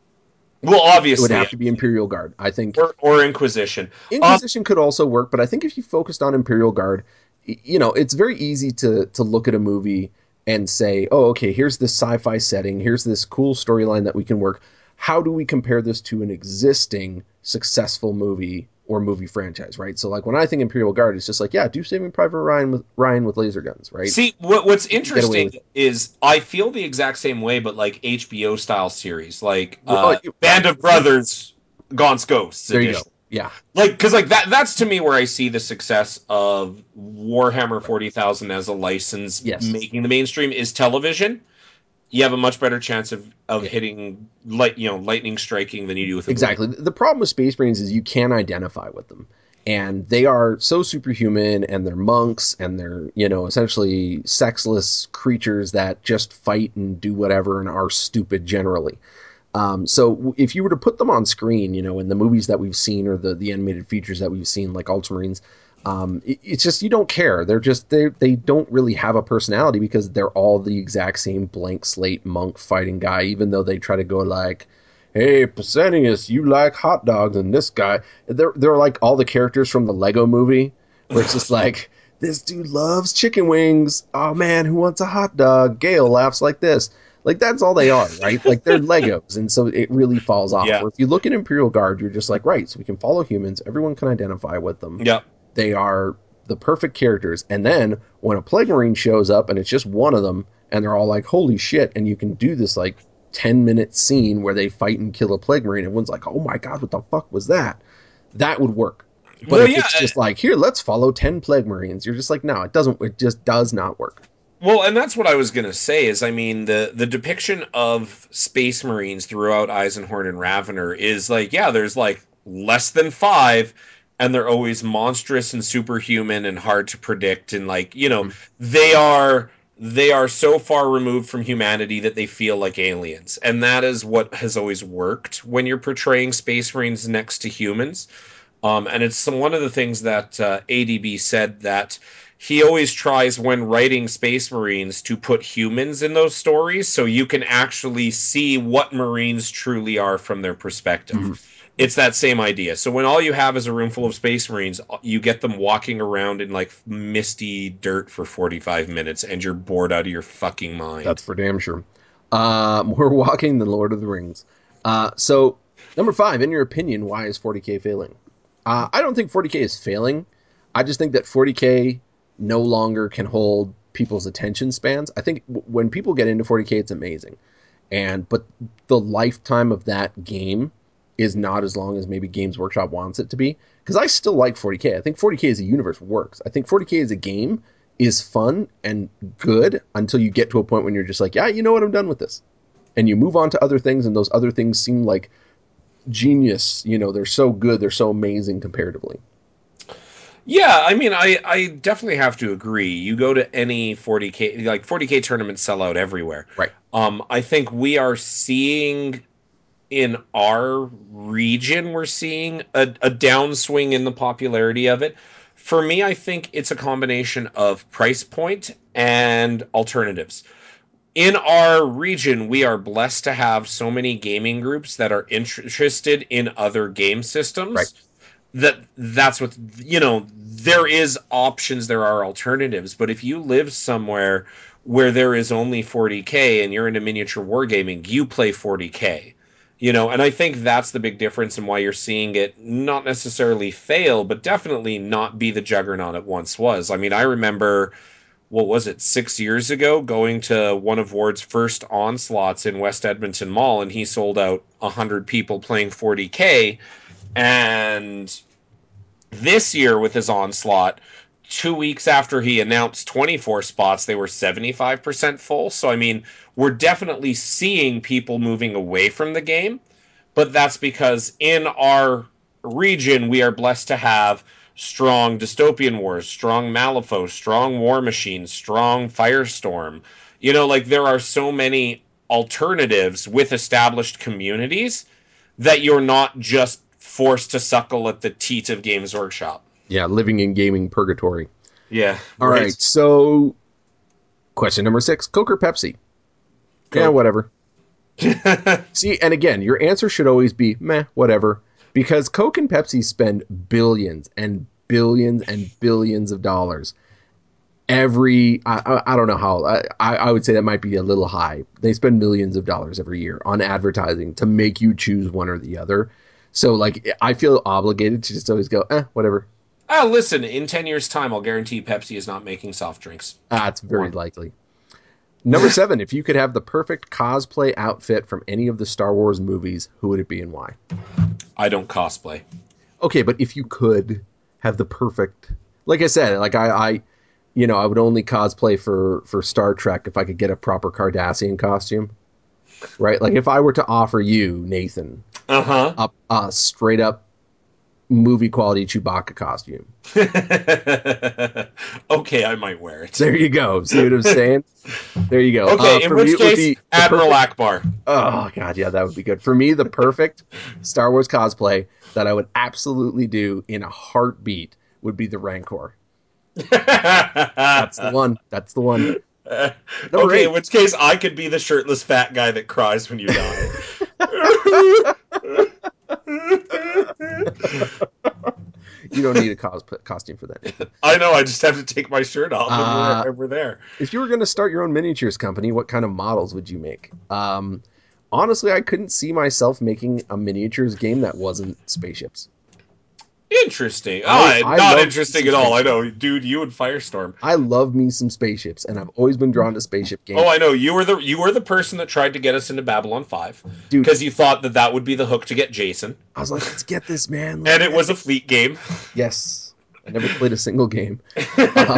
S2: Well,
S1: It would
S2: obviously,
S1: have to be Imperial Guard. I think
S2: or, or Inquisition. Um,
S1: Inquisition could also work, but I think if you focused on Imperial Guard, you know, it's very easy to to look at a movie and say, "Oh, okay, here's this sci-fi setting, here's this cool storyline that we can work. How do we compare this to an existing successful movie or movie franchise?" Right? So, like when I think Imperial Guard, it's just like, yeah, do Saving Private Ryan with Ryan with laser guns, right?
S2: See, what what's
S1: You can get away
S2: interesting
S1: with.
S2: is I feel the exact same way, but like H B O style series, like
S1: Oh,
S2: uh,
S1: you-
S2: Band of Brothers, Gaunt's Ghosts
S1: there you go.
S2: edition.
S1: Yeah.
S2: Like, because like that that's to me where I see the success of Warhammer
S1: Right.
S2: forty thousand as a license
S1: Yes.
S2: making the mainstream is television. You have a much better chance of of
S1: Yeah.
S2: hitting light, you know, lightning striking than you do with a movie.
S1: Exactly. The problem with Space Marines is you can identify with them. And they are so superhuman, and they're monks, and they're, you know, essentially sexless creatures that just fight and do whatever and are stupid generally. Um, so if you were to put them on screen, you know, in the movies that we've seen or the, the animated features that we've seen, like Ultramarines, um, it, it's just you don't care. They're just they they don't really have a personality because they're all the exact same blank slate monk fighting guy. Even though they try to go like, "Hey, Pesenius, you like hot dogs," and this guy, they're they're like all the characters from the Lego Movie, where it's just like. This dude loves chicken wings. Oh man, who wants a hot dog? Gail laughs like this. Like that's all they are, right? Like they're Legos, and so it really falls off.
S2: Yeah,
S1: Where if you look at Imperial Guard, you're just like, right, so we can follow humans. Everyone can identify with them.
S2: yeah.
S1: They are the perfect characters. And then when a Plague Marine shows up, and it's just one of them, and they're all like, holy shit, and you can do this like ten minute scene where they fight and kill a Plague Marine. Everyone's like, oh my god, what the fuck was that? That would work. But
S2: Well,
S1: if
S2: yeah.
S1: it's just like, here, let's follow ten Plague Marines, you're just like, no, it doesn't. It just does not work.
S2: Well, and that's what I was gonna say is I mean the the depiction of Space Marines throughout Eisenhorn and Ravener is like, yeah, there's like less than five, and they're always monstrous and superhuman and hard to predict, and like, you know,
S1: Mhm.
S2: they are they are so far removed from humanity that they feel like aliens. And that is what has always worked when you're portraying Space Marines next to humans. Um, and it's some, one of the things that uh, A D B said that he always tries when writing Space Marines to put humans in those stories so you can actually see what Marines truly are from their perspective.
S1: Mhm.
S2: It's that same idea. So when all you have is a room full of Space Marines, you get them walking around in like misty dirt for forty-five minutes and you're bored out of your fucking mind.
S1: That's for damn sure. Uh, more walking than Lord of the Rings. Uh, so, number five, in your opinion, why is forty K failing? Uh, I don't think forty K is failing. I just think that forty K no longer can hold people's attention spans. I think w- when people get into forty K, it's amazing. And but the lifetime of that game is not as long as maybe Games Workshop wants it to be. Because I still like forty K. I think forty K as a universe works. I think forty K as a game is fun and good until you get to a point when you're just like, yeah, you know what, I'm done with this. And you move on to other things, and those other things seem like genius. You know, they're so good, they're so amazing comparatively.
S2: Yeah, I mean, I, I definitely have to agree. You go to any forty K, like forty K tournaments sell out everywhere.
S1: Right.
S2: Um, I think we are seeing in our region, we're seeing a, a downswing in the popularity of it. For me, I think it's a combination of price point and alternatives. In our region, we are blessed to have so many gaming groups that are interested in other game
S1: Right.
S2: systems that that's what, you know, there is options, there are alternatives. But if you live somewhere where there is only forty K and you're into miniature wargaming, you play forty K, you know. And I think that's the big difference in why you're seeing it not necessarily fail but definitely not be the juggernaut it once was. I mean, I remember, what was it, six years ago, going to one of Ward's first onslaughts in West Edmonton Mall, and he sold out one hundred people playing forty K. And this year with his onslaught, two weeks after he announced twenty-four spots, they were seventy-five percent full. So, I mean, we're definitely seeing people moving away from the game, but that's because in our region, we are blessed to have strong Dystopian Wars, strong Malifaux, strong War Machine, strong Firestorm. You know, like there are so many alternatives with established communities that you're not just forced to suckle at the teat of Games Workshop.
S1: Yeah, living in gaming purgatory.
S2: Yeah,
S1: All
S2: right.
S1: right, so question number six, Coke or Pepsi?
S2: Coke.
S1: Yeah, whatever. See, and again, your answer should always be meh, whatever, because Coke and Pepsi spend billions and billions and billions of dollars every. I, I, I don't know how. I, I would say that might be a little high. They spend millions of dollars every year on advertising to make you choose one or the other. So, like, I feel obligated to just always go, eh, whatever.
S2: Oh, listen, in ten years' time, I'll guarantee Pepsi is not making soft drinks.
S1: That's very likely. Number seven, if you could have the perfect cosplay outfit from any of the Star Wars movies, who would it be and why?
S2: I don't cosplay.
S1: Okay, but if you could have the perfect, like I said, like I, I you know, I would only cosplay for for Star Trek if I could get a proper Cardassian costume, right? Like if I were to offer you, Nathan,
S2: uh-huh.
S1: a, a straight up movie quality Chewbacca costume.
S2: Okay, I might wear it.
S1: There you go. See what I'm saying? There you go.
S2: Okay,
S1: Uh,
S2: in
S1: for me,
S2: which
S1: it would
S2: case,
S1: be the
S2: Admiral
S1: perfect.
S2: Akbar.
S1: Oh god, yeah, that would be good. For me, the perfect Star Wars cosplay that I would absolutely do in a heartbeat would be the Rancor. That's the one. That's the one. Number
S2: Okay, in
S1: eight.
S2: which case I could be the shirtless fat guy that cries when you die.
S1: You don't need a cos- costume for that, Nathan.
S2: I know, I just have to take my shirt off and we're,
S1: Uh,
S2: and we're there.
S1: if you were going to start your own miniatures company, what kind of models would you make? Um, honestly, I couldn't see myself making a miniatures game that wasn't spaceships.
S2: Interesting.
S1: I
S2: Ah,
S1: I
S2: not
S1: love me
S2: interesting
S1: some
S2: at all. I
S1: spaceships.
S2: know, dude. You and Firestorm.
S1: I love me some spaceships, and I've always been drawn to spaceship
S2: Oh,
S1: games.
S2: I know. You were the you were the person that tried to get us into Babylon Five
S1: Dude,
S2: because you thought that that would be the hook to get Jason,
S1: I was like, let's get this, man. Let's
S2: and it
S1: get
S2: was a
S1: it.
S2: fleet game.
S1: Yes. I never played a single game. Uh,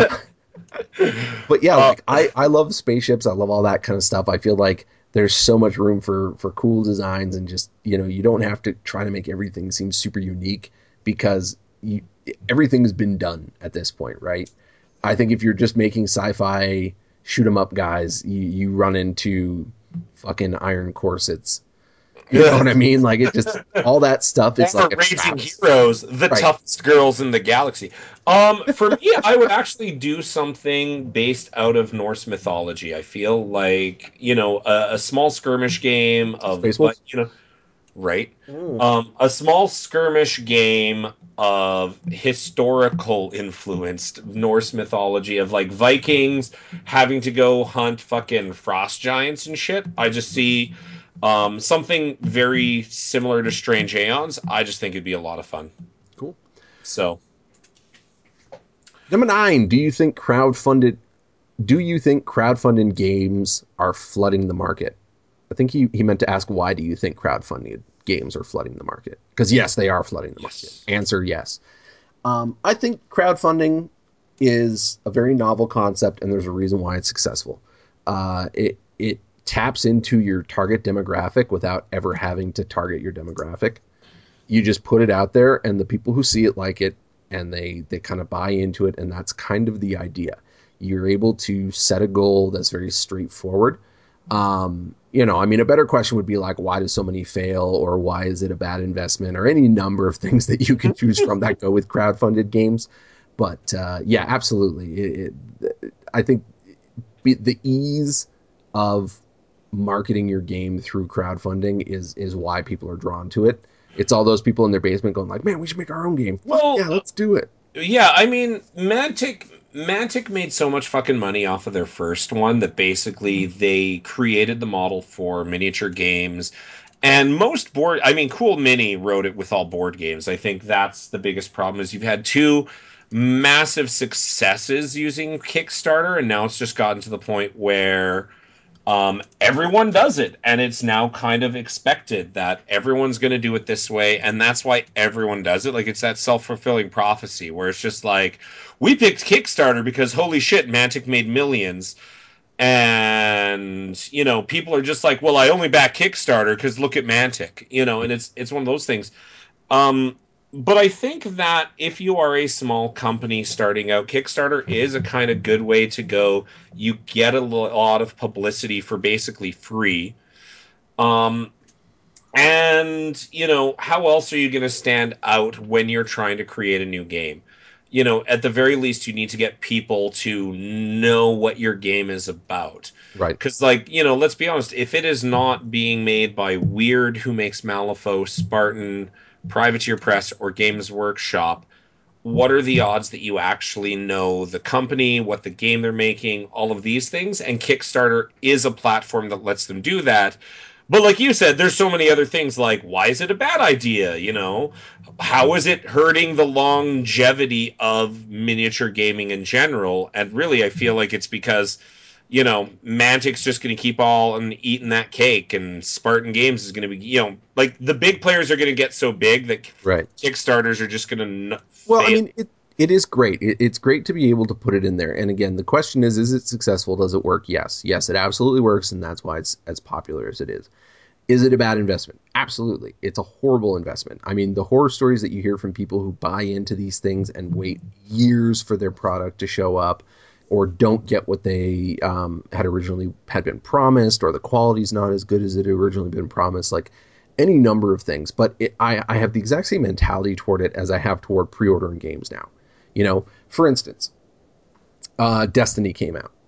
S1: but yeah,
S2: uh,
S1: like I, I love spaceships. I love all that kind of stuff. I feel like there's so much room for, for cool designs and just, you know, you don't have to try to make everything seem super unique because you, everything's been done at this point, right? I think if you're just making sci-fi shoot 'em up guys, you, you run into fucking iron corsets. You know what I mean? Like it just all that stuff is
S2: or
S1: like a
S2: Raging
S1: travesty.
S2: Heroes, the
S1: Right.
S2: toughest girls in the galaxy. Um, for me, I would actually do something based out of Norse mythology. I feel like you know a, a small skirmish game of,
S1: Space
S2: but
S1: Wolves?
S2: you know, right?
S1: Mm.
S2: Um, a small skirmish game of historical influenced Norse mythology of like Vikings having to go hunt fucking frost giants and shit. I just see um, something very similar to Strange Aeons. I just think it'd be a lot of fun.
S1: Cool.
S2: So,
S1: Number nine, do you think crowdfunded do you think crowdfunded games are flooding the market? I think he, he meant to ask why do you think crowdfunded games are flooding the market? Because yes, they are flooding the market.
S2: yes.
S1: Answer yes. Um, I think crowdfunding is a very novel concept, and there's a reason why it's successful. Uh, it it taps into your target demographic without ever having to target your demographic. You just put it out there, and the people who see it like it, and they they kind of buy into it, and that's kind of the idea. You're able to set a goal that's very straightforward. Um, you know, I mean, a better question would be like, why do so many fail, or why is it a bad investment, or any number of things that you can choose from that go with crowdfunded games. But uh, yeah, absolutely. It, it, I think the ease of marketing your game through crowdfunding is is why people are drawn to it. It's all those people in their basement going like, "Man, we should make our own game. Fuck
S2: Well,
S1: yeah, let's do it."
S2: yeah, I mean, Mantic Mantic made so much fucking money off of their first one that basically they created the model for miniature games. And most board, I mean, Cool Mini wrote it with all board games. I think that's the biggest problem is you've had two massive successes using Kickstarter, and now it's just gotten to the point where um, everyone does it, and it's now kind of expected that everyone's going to do it this way, and that's why everyone does it. Like it's that self fulfilling prophecy where it's just like we picked Kickstarter because holy shit, Mantic made millions, and you know people are just like, well, I only back Kickstarter because look at Mantic, you know, and it's it's one of those things. Um, but I think that if you are a small company starting out, Kickstarter is a kind of good way to go. You get a lot of publicity for basically free. Um, and, you know, how else are you going to stand out when you're trying to create a new game? You know, at the very least, you need to get people to know what your game is about.
S1: Right.
S2: Because, like, you know, let's be honest, if it is not being made by Weird, who makes Malifaux, Spartan, Privateer Press, or Games Workshop, what are the odds that you actually know the company, what the game they're making, all of these things? And Kickstarter is a platform that lets them do that. But like you said, there's so many other things like why is it a bad idea? You know, how is it hurting the longevity of miniature gaming in general? And really, I feel like it's because you know Mantic's just going to keep all and eating that cake, and Spartan Games is going to be you know like the big players are going to get so big that
S1: Right.
S2: Kickstarters are just going to
S1: Well, I
S2: fail.
S1: mean, it it is great. It, it's great to be able to put it in there. And again, the question is, is it successful? Does it work? Yes. Yes, it absolutely works, and that's why it's as popular as it is. Is it a bad investment? Absolutely. It's a horrible investment. I mean, the horror stories that you hear from people who buy into these things and wait years for their product to show up or don't get what they um, had originally had been promised, or the quality's not as good as it had originally been promised, like any number of things. But it, I, I have the exact same mentality toward it as I have toward pre-ordering games now. You know, for instance, uh, Destiny came out,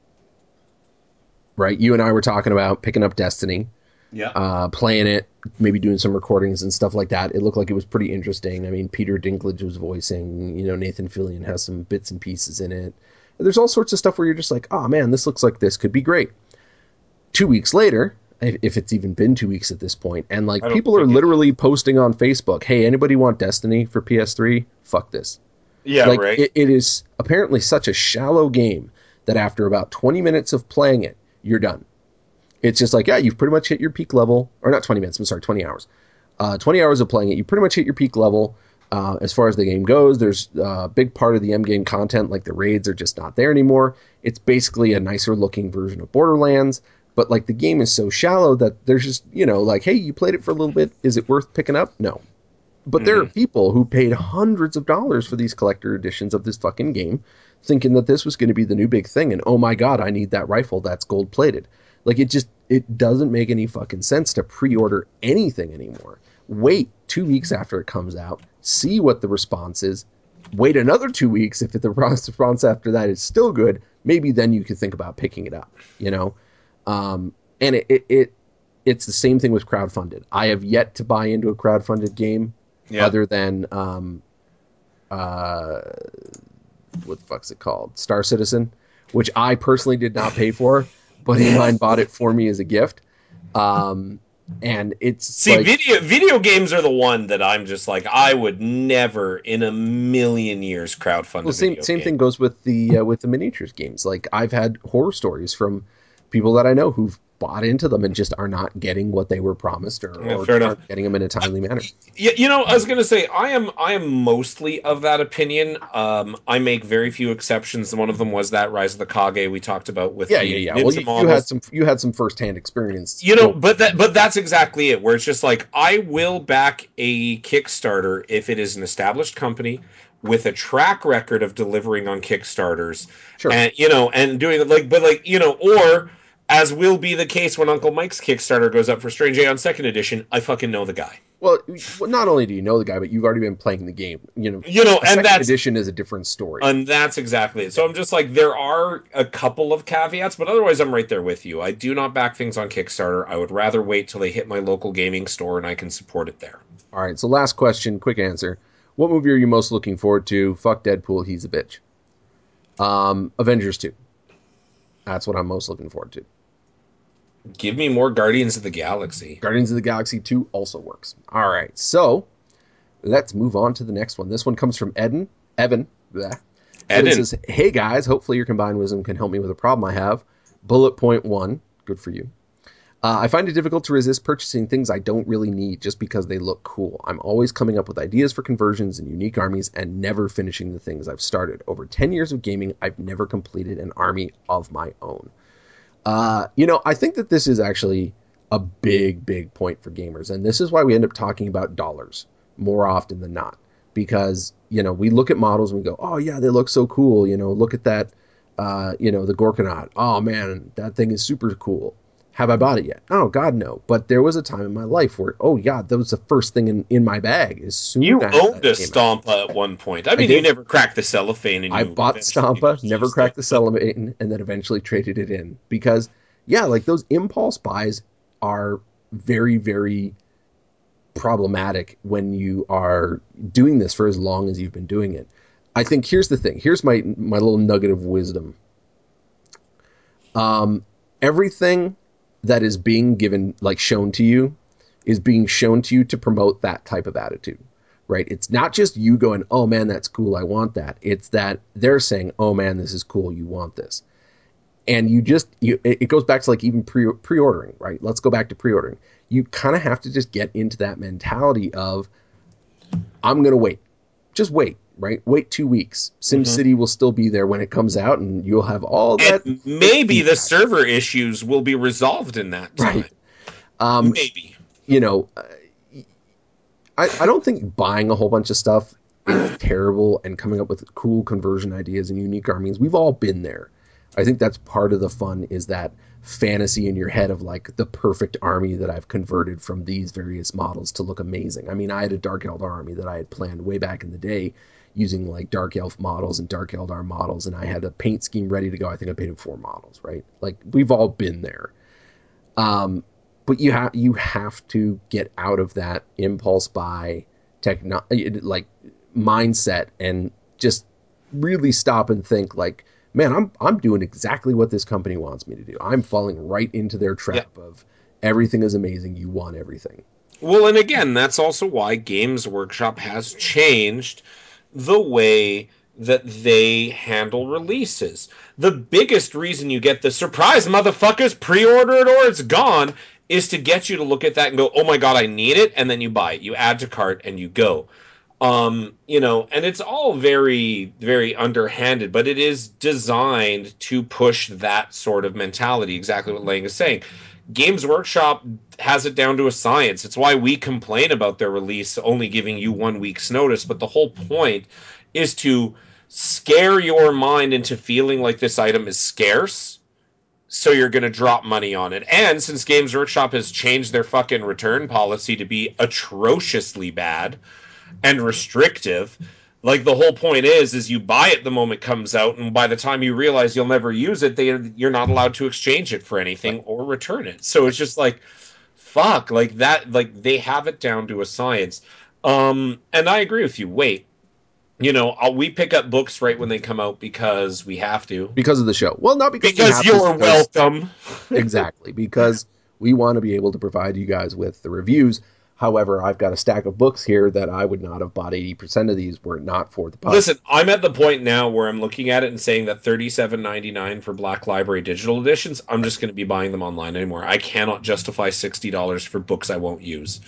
S1: right? You and I were talking about picking up Destiny,
S2: Yeah.
S1: uh, playing it, maybe doing some recordings and stuff like that. It looked like it was pretty interesting. I mean, Peter Dinklage was voicing, you know, Nathan Fillion has some bits and pieces in it. There's all sorts of stuff where you're just like, oh man, this looks like this could be great. Two weeks later, if it's even been two weeks at this point, and like
S2: I don't
S1: people are
S2: think it
S1: literally posting on Facebook, hey, anybody want Destiny for P S three? Fuck this.
S2: Yeah,
S1: Like
S2: right.
S1: it, it is apparently such a shallow game that after about twenty minutes of playing it, you're done. It's just like, yeah, you've pretty much hit your peak level, or not twenty minutes, I'm sorry, twenty hours. Uh, twenty hours of playing it, you pretty much hit your peak level uh, as far as the game goes. There's a big part of the end game content, like the raids, are just not there anymore. It's basically a nicer looking version of Borderlands, but like the game is so shallow that there's just, you know, like, hey, you played it for a little bit. Is it worth picking up? No. But there are
S2: Hmm.
S1: people who paid hundreds of dollars for these collector editions of this fucking game, thinking that this was going to be the new big thing. And oh my god, I need that rifle that's gold plated. Like it just it doesn't make any fucking sense to pre-order anything anymore. Wait two weeks after it comes out, see what the response is. Wait another two weeks if the response after that is still good. Maybe then you could think about picking it up. You know, um, and it, it it it's the same thing with crowdfunded. I have yet to buy into a crowdfunded game
S2: Yeah.
S1: other than um, uh, what the fuck's it called? Star Citizen, which I personally did not pay for, buddy of mine bought it for me as a gift. Um, and it's
S2: See,
S1: like,
S2: video video games are the one that I'm just like I would never in a million years crowdfund
S1: well,
S2: a
S1: same
S2: video
S1: same
S2: game.
S1: thing goes with the uh, with the miniatures games. Like I've had horror stories from people that I know who've bought into them and just are not getting what they were promised, or
S2: Yeah,
S1: or
S2: fair enough.
S1: aren't getting them in a timely manner.
S2: You, you know, I was gonna say I am I am mostly of that opinion. Um, I make very few exceptions. One of them was that Rise of the Kage we talked about with
S1: Yeah, yeah,
S2: the
S1: yeah. Well,
S2: Ninja
S1: you, you had
S2: models.
S1: some you had some firsthand experience
S2: You know,
S1: going.
S2: but that but that's exactly it. Where it's just like I will back a Kickstarter if it is an established company with a track record of delivering on Kickstarters,
S1: Sure.
S2: and you know, and doing it like, but like you know, or as will be the case when Uncle Mike's Kickstarter goes up for Strange Aeon Second Edition, I fucking know the guy.
S1: Well, well, not only do you know the guy, but you've already been playing the game. You know,
S2: You know,
S1: a
S2: and
S1: second
S2: that's
S1: edition is a different story.
S2: and that's exactly it.
S1: Yeah.
S2: So I'm just like, there are a couple of caveats, but otherwise, I'm right there with you. I do not back things on Kickstarter. I would rather wait till they hit my local gaming store and I can support it there.
S1: All right. So last question, quick answer. What movie are you most looking forward to? Fuck Deadpool. He's a bitch. Um, Avengers two. That's what I'm most looking forward to.
S2: Give me more Guardians of the Galaxy.
S1: Guardians of the Galaxy two also works. All right. So let's move on to the next one. This one comes from Eden. Evan. Bleh. Evan
S2: Eden.
S1: says, "Hey guys, hopefully your combined wisdom can help me with a problem I have. Bullet point one. Good for you. Uh, I find it difficult to resist purchasing things I don't really need just because they look cool. I'm always coming up with ideas for conversions and unique armies and never finishing the things I've started. Over ten years of gaming, I've never completed an army of my own." Uh, you know, I think that this is actually a big, big point for gamers. And this is why we end up talking about dollars more often than not. because, you know, we look at models and we go, oh yeah, they look so cool. You know, look at that, uh, you know, the Gorkanaut. Oh man, that thing is super cool. Have I bought it yet? Oh God, no. But there was a time in my life where, oh yeah, that was the first thing in, in my bag as soon
S2: You
S1: as
S2: owned
S1: that
S2: a
S1: came out.
S2: Stompa at one point. I
S1: I
S2: mean, you
S1: did.
S2: never cracked the cellophane, and
S1: I
S2: you
S1: bought
S2: eventually
S1: Stampa, never
S2: refused it.
S1: cracked the cellophane, and then eventually traded it in because, yeah, like those impulse buys are very, very problematic when you are doing this for as long as you've been doing it. I think here's the thing. Here's my my little nugget of wisdom. Um, everything that is being given, like shown to you, is being shown to you to promote that type of attitude, right? It's not just you going, oh man, that's cool, I want that. It's that they're saying, oh man, this is cool, you want this. And you just, you, it goes back to like even pre, pre-ordering, right? Let's go back to pre-ordering. You kind of have to just get into that mentality of, I'm going to wait. Just wait, right? Wait two weeks. SimCity mm-hmm. will still be there when it comes out, and you'll have all that.
S2: And maybe the server issues will be resolved in that time.
S1: Right. Um,
S2: maybe.
S1: You know, I, I don't think buying a whole bunch of stuff is terrible and coming up with cool conversion ideas and unique armies. We've all been there. I think that's part of the fun, is that fantasy in your head of like the perfect army that I've converted from these various models to look amazing. I mean, I had a Dark Eldar army that I had planned way back in the day using like Dark Elf models and Dark Eldar models, and I had a paint scheme ready to go. I think I painted four models, right? Like we've all been there. Um, but you have you have to get out of that impulse buy techno like mindset and just really stop and think like, man, I'm I'm doing exactly what this company wants me to do. I'm falling right into their trap yeah. of everything is amazing. You want everything.
S2: Well, and again, that's also why Games Workshop has changed the way that they handle releases. The biggest reason you get the surprise motherfuckers, pre-order it or it's gone, is to get you to look at that and go, oh my god, I need it, and then you buy it. You add to cart and you go. Um, you know, and it's all very, very underhanded, but it is designed to push that sort of mentality, exactly what Lang is saying. Games Workshop has it down to a science. It's why we complain about their release only giving you one week's notice, but the whole point is to scare your mind into feeling like this item is scarce, so you're going to drop money on it. And since Games Workshop has changed their fucking return policy to be atrociously bad and restrictive, like the whole point is is you buy it the moment it comes out, and by the time you realize you'll never use it, they you're not allowed to exchange it for anything right. or return it. So it's just like, fuck, like that, like they have it down to a science. Um and I agree with you. Wait, you know, I'll, we pick up books right when they come out because we have to,
S1: because of the show. Well, not because
S2: because
S1: we have
S2: you're
S1: to, because,
S2: welcome.
S1: Exactly, because we want to be able to provide you guys with the reviews. However, I've got a stack of books here that I would not have bought eighty percent of these were it not for the podcast.
S2: Listen, I'm at the point now where I'm looking at it and saying that thirty-seven ninety-nine for Black Library digital editions, I'm just going to be buying them online anymore. I cannot justify sixty dollars for books I won't use.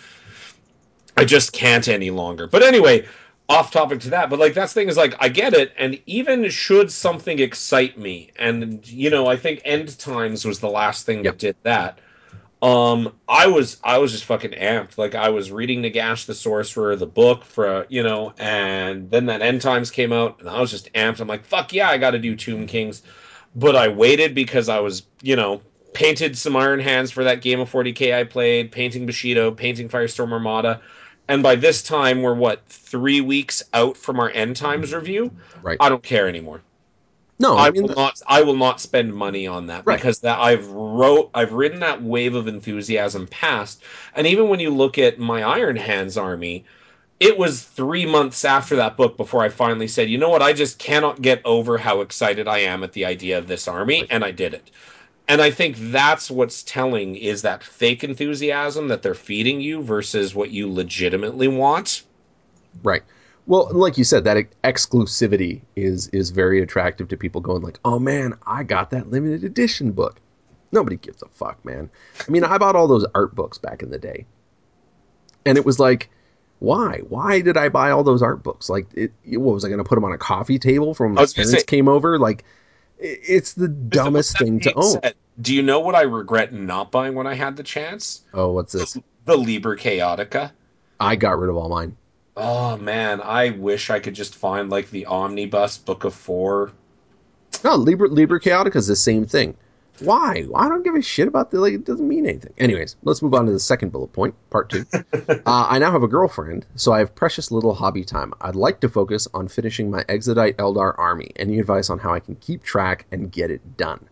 S2: I just can't any longer. But anyway, off topic to that, but like that's the thing is like I get it, and even should something excite me, and you know, I think End Times was the last thing
S1: Yep.
S2: that did that. Um, I was I was just fucking amped. Like I was reading Nagash the Sorcerer, the book for you know, and then that End Times came out, and I was just amped. I'm like, fuck yeah, I got to do Tomb Kings, but I waited because I was you know painted some Iron Hands for that game of forty K I played, painting Bushido, painting Firestorm Armada, and by this time we're what three weeks out from our End Times review.
S1: Right.
S2: I don't care anymore.
S1: No,
S2: I,
S1: I mean,
S2: will not. I will not spend money on that
S1: right.
S2: because that I've wrote. I've ridden that wave of enthusiasm past, and even when you look at my Iron Hands army, it was three months after that book before I finally said, you know what? I just cannot get over how excited I am at the idea of this army,
S1: Right.
S2: and I did it. And I think that's what's telling is that fake enthusiasm that they're feeding you versus what you legitimately want.
S1: Right. Well, like you said, that exclusivity is is very attractive to people going like, oh man, I got that limited edition book. Nobody gives a fuck, man. I mean, I bought all those art books back in the day. And it was like, why? Why did I buy all those art books? Like, it, what was I going to put them on a coffee table from when my parents say, came over? Like, it's the dumbest thing to own.
S2: Said, do you know what I regret not buying when I had the chance?
S1: Oh, what's this?
S2: The, the Liber Chaotica.
S1: I got rid of all mine.
S2: Oh man, I wish I could just find like the omnibus book of four.
S1: No, Liber Liber Chaotica is the same thing. Why? I don't give a shit about the like. It doesn't mean anything. Anyways, let's move on to the second bullet point, part two. Uh, I now have a girlfriend, so I have precious little hobby time. I'd like to focus on finishing my Exodite Eldar army. Any advice on how I can keep track and get it done?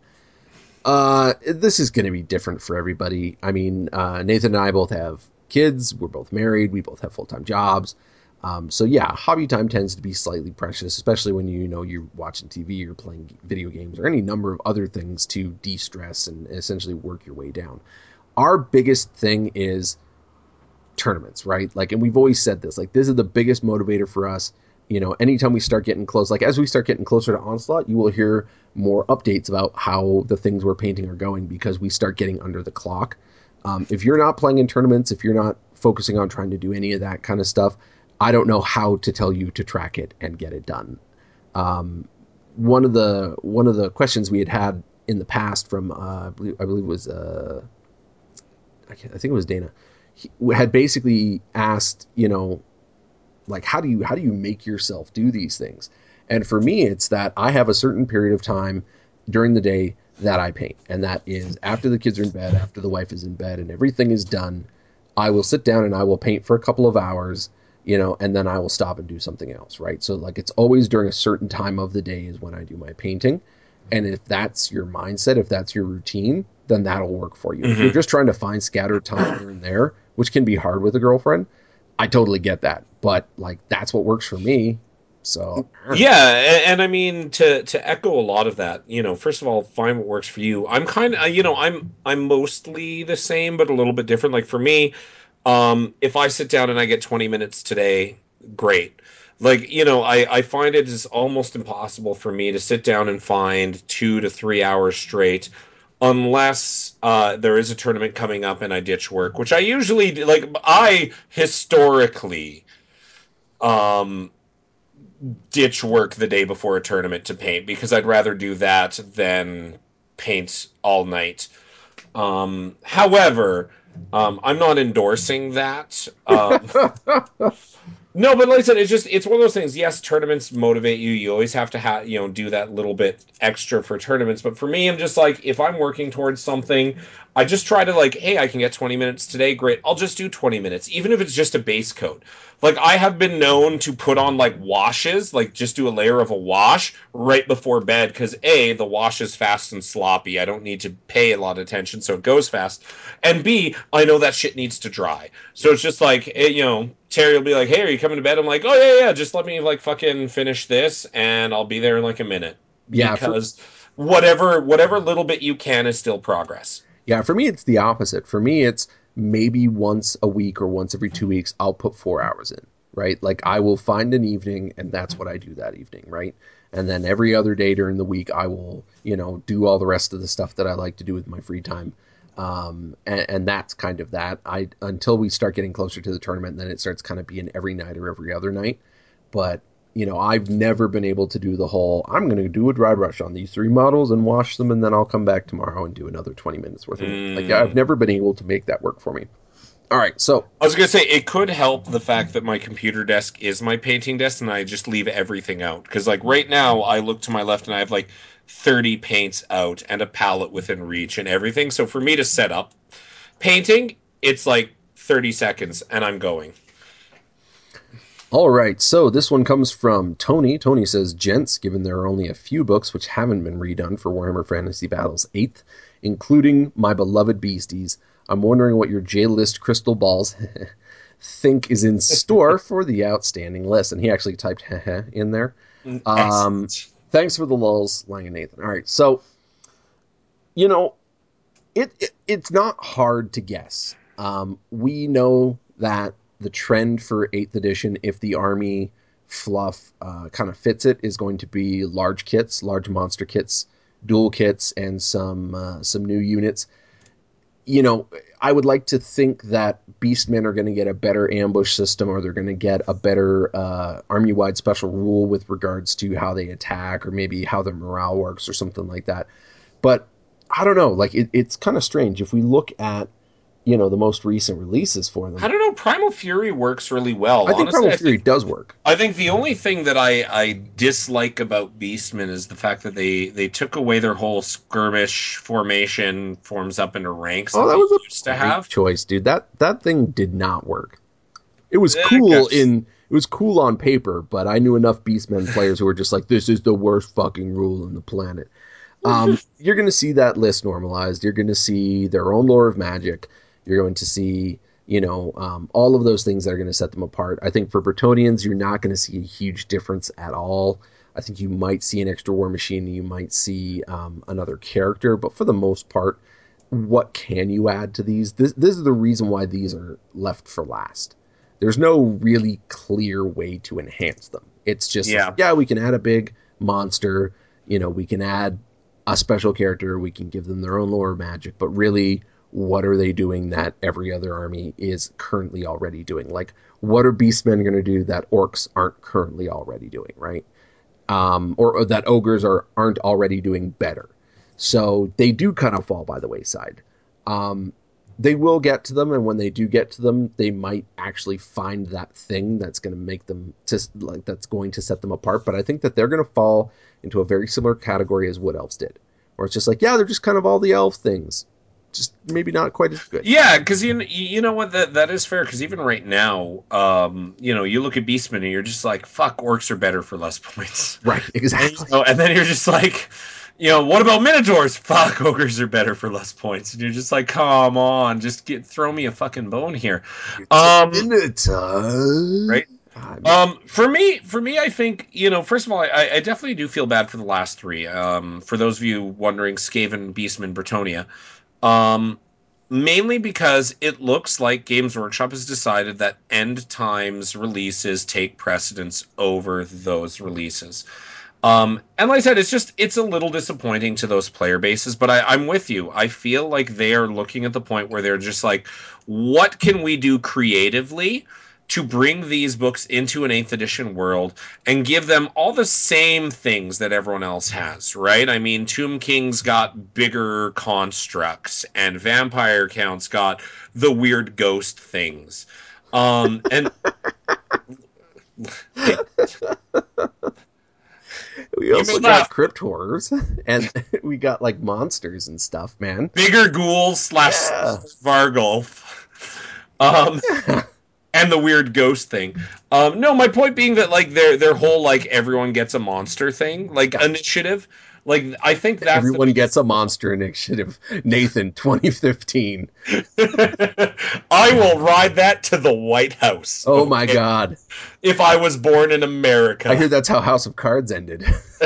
S1: Uh, this is going to be different for everybody. I mean, uh, Nathan and I both have kids. We're both married. We both have full-time jobs. Um, so yeah, hobby time tends to be slightly precious, especially when you, you know you're watching T V, you're playing video games, or any number of other things to de-stress and essentially work your way down. Our biggest thing is tournaments, right? Like, and we've always said this, like, this is the biggest motivator for us. You know, anytime we start getting close, like as we start getting closer to Onslaught, you will hear more updates about how the things we're painting are going because we start getting under the clock. Um, if you're not playing in tournaments, if you're not focusing on trying to do any of that kind of stuff, I don't know how to tell you to track it and get it done. Um, one of the one of the questions we had had in the past from uh, I believe I believe it was uh, I, can't, I think it was Dana, he had basically asked, you know, like how do you how do you make yourself do these things? And for me, it's that I have a certain period of time during the day that I paint, and that is after the kids are in bed, after the wife is in bed, and everything is done. I will sit down and I will paint for a couple of hours, you know, and then I will stop and do something else, right? So like it's always during a certain time of the day is when I do my painting. And if that's your mindset, if that's your routine, then that'll work for you. If you're
S2: Mm-hmm.
S1: just trying to find scattered time here and there, which can be hard with a girlfriend, I totally get that. But like that's what works for me. So I don't know.
S2: Yeah, and, and I mean to to echo a lot of that, you know, first of all, find what works for you. I'm kind of, you know, I'm I'm mostly the same, but a little bit different. Like for me, um, if I sit down and I get twenty minutes today, great. Like, you know, I I find it is almost impossible for me to sit down and find two to three hours straight, unless uh, there is a tournament coming up and I ditch work, which I usually do. Like I historically. Um, ditch work the day before a tournament to paint because I'd rather do that than paint all night. Um, however, um, I'm not endorsing that. Um, no, but like I said, it's just it's one of those things. Yes, tournaments motivate you. You always have to have you know do that little bit extra for tournaments. But for me, I'm just like if I'm working towards something, I just try to like, hey, I can get twenty minutes today. Great, I'll just do twenty minutes, even if it's just a base coat. Like I have been known to put on like washes, like just do a layer of a wash right before bed because a the wash is fast and sloppy. I don't need to pay a lot of attention, so it goes fast. And b I know that shit needs to dry. So it's just like, eh, you know, Terry will be like, "Hey, are you coming to bed?" I'm like, "Oh yeah, yeah. Just let me like fucking finish this, and I'll be there in like a minute."
S1: Yeah, for
S2: Because whatever, whatever little bit you can is still progress.
S1: yeah, for me it's the opposite. For me it's maybe once a week or once every two weeks I'll put four hours in, right? Like I will find an evening and that's what I do that evening, right? And then every other day during the week I will, you know, do all the rest of the stuff that I like to do with my free time. Um, and, and that's kind of that. I until we start getting closer to the tournament, then it starts kind of being every night or every other night. But you know, I've never been able to do the whole. I'm going to do a dry brush on these three models and wash them, and then I'll come back tomorrow and do another twenty minutes worth of work. Like I've
S2: Mm.
S1: never been able to make that work for me. All right, so
S2: I was gonna say it could help the fact that my computer desk is my painting desk, and I just leave everything out. Because like right now, I look to my left and I have like thirty paints out and a palette within reach and everything. So for me to set up painting, it's like thirty seconds, and I'm going.
S1: all right, so this one comes from Tony. Tony says, "Gents, given there are only a few books which haven't been redone for Warhammer Fantasy Battles eighth, including my beloved Beasties, I'm wondering what your J-list crystal balls think is in store for the outstanding list." And he actually typed "heh in there. Um,
S2: Excellent.
S1: thanks for the lulls, Lang and Nathan. All right, so you know it, it it's not hard to guess. Um, we know that the trend for eighth edition, if the army fluff uh, kind of fits it, is going to be large kits, large monster kits, dual kits, and some uh, some new units. You know, I would like to think that Beastmen are going to get a better ambush system, or they're going to get a better uh, army-wide special rule with regards to how they attack, or maybe how their morale works, or something like that. But I don't know. Like it, it's kind of strange if we look at, you know, the most recent releases for
S2: I
S1: them.
S2: don't know. Primal Fury works really well.
S1: I think
S2: Honestly,
S1: Primal
S2: I
S1: Fury
S2: think
S1: does work.
S2: I think the only thing that I, I dislike about Beastmen is the fact that they, they took away their whole skirmish formation, forms up into ranks
S1: Oh,
S2: that
S1: that
S2: they
S1: was
S2: used
S1: a
S2: to
S1: great
S2: have.
S1: choice, dude. That that thing did not work. It was
S2: Eh,
S1: cool
S2: guess.
S1: in it was cool on paper, but I knew enough Beastmen players who were just like, "This is the worst fucking rule on the planet." Um, you're going to see that list normalized. You're going to see their own lore of magic. You're going to see, you know, um, all of those things that are going to set them apart. I think for Bretonians, you're not going to see a huge difference at all. I think you might see an extra war machine. You might see um, another character, but for the most part, what can you add to these? This, this is the reason why these are left for last. There's no really clear way to enhance them. It's just like,
S2: Yeah.
S1: yeah, we can add a big monster. You know, we can add a special character. We can give them their own lore magic. But really, what are they doing that every other army is currently already doing? Like, what are beastmen going to do that orcs aren't currently already doing, right? Um, or, or that ogres are aren't already doing better. So they do kind of fall by the wayside. Um, they will get to them, and when they do get to them, they might actually find that thing that's going to make them just like that's going to set them apart. But I think that they're going to fall into a very similar category as Wood Elves did, where it's just like, yeah, they're just kind of all the elf things, just maybe not quite as good.
S2: Yeah, because you you know what, that that is fair. Because even right now, um, you know, you look at Beastmen and you're just like, "Fuck, orcs are better for less points,"
S1: Right,
S2: and you
S1: exactly.
S2: know, and then you're just like, you know, what about Minotaurs? Fuck, ogres are better for less points, and you're just like, come on, just get throw me a fucking bone here,
S1: It's a
S2: um,
S1: minotaur.
S2: right?
S1: I mean,
S2: Um, for me, for me, I think you know. First of all, I, I definitely do feel bad for the last three. Um, for those of you wondering, Skaven, Beastman, Bretonia. Um, Mainly because it looks like Games Workshop has decided that end times releases take precedence over those releases. Um, and like I said, it's just it's a little disappointing to those player bases, but I, I'm with you. I feel like they are looking at the point where they're just like, what can we do creatively to bring these books into an eighth edition world and give them all the same things that everyone else has, right? I mean, Tomb King's got bigger constructs, and Vampire Count's got the weird ghost things. Um, and hey,
S1: we
S2: you may
S1: also
S2: laugh,
S1: got crypt horrors, and we got like monsters and stuff, man.
S2: bigger ghouls slash
S1: Yeah,
S2: Vargulf. Um,
S1: yeah.
S2: and the weird ghost thing. Um, no, my point being that like their their whole like everyone gets a monster thing, like
S1: Yeah.
S2: initiative, like I think that's the
S1: Everyone gets
S2: biggest
S1: a monster initiative. Nathan, twenty fifteen.
S2: I will ride that to the White House,
S1: Oh my
S2: okay?
S1: God.
S2: If I was born in
S1: I
S2: America.
S1: hear that's how House of Cards ended.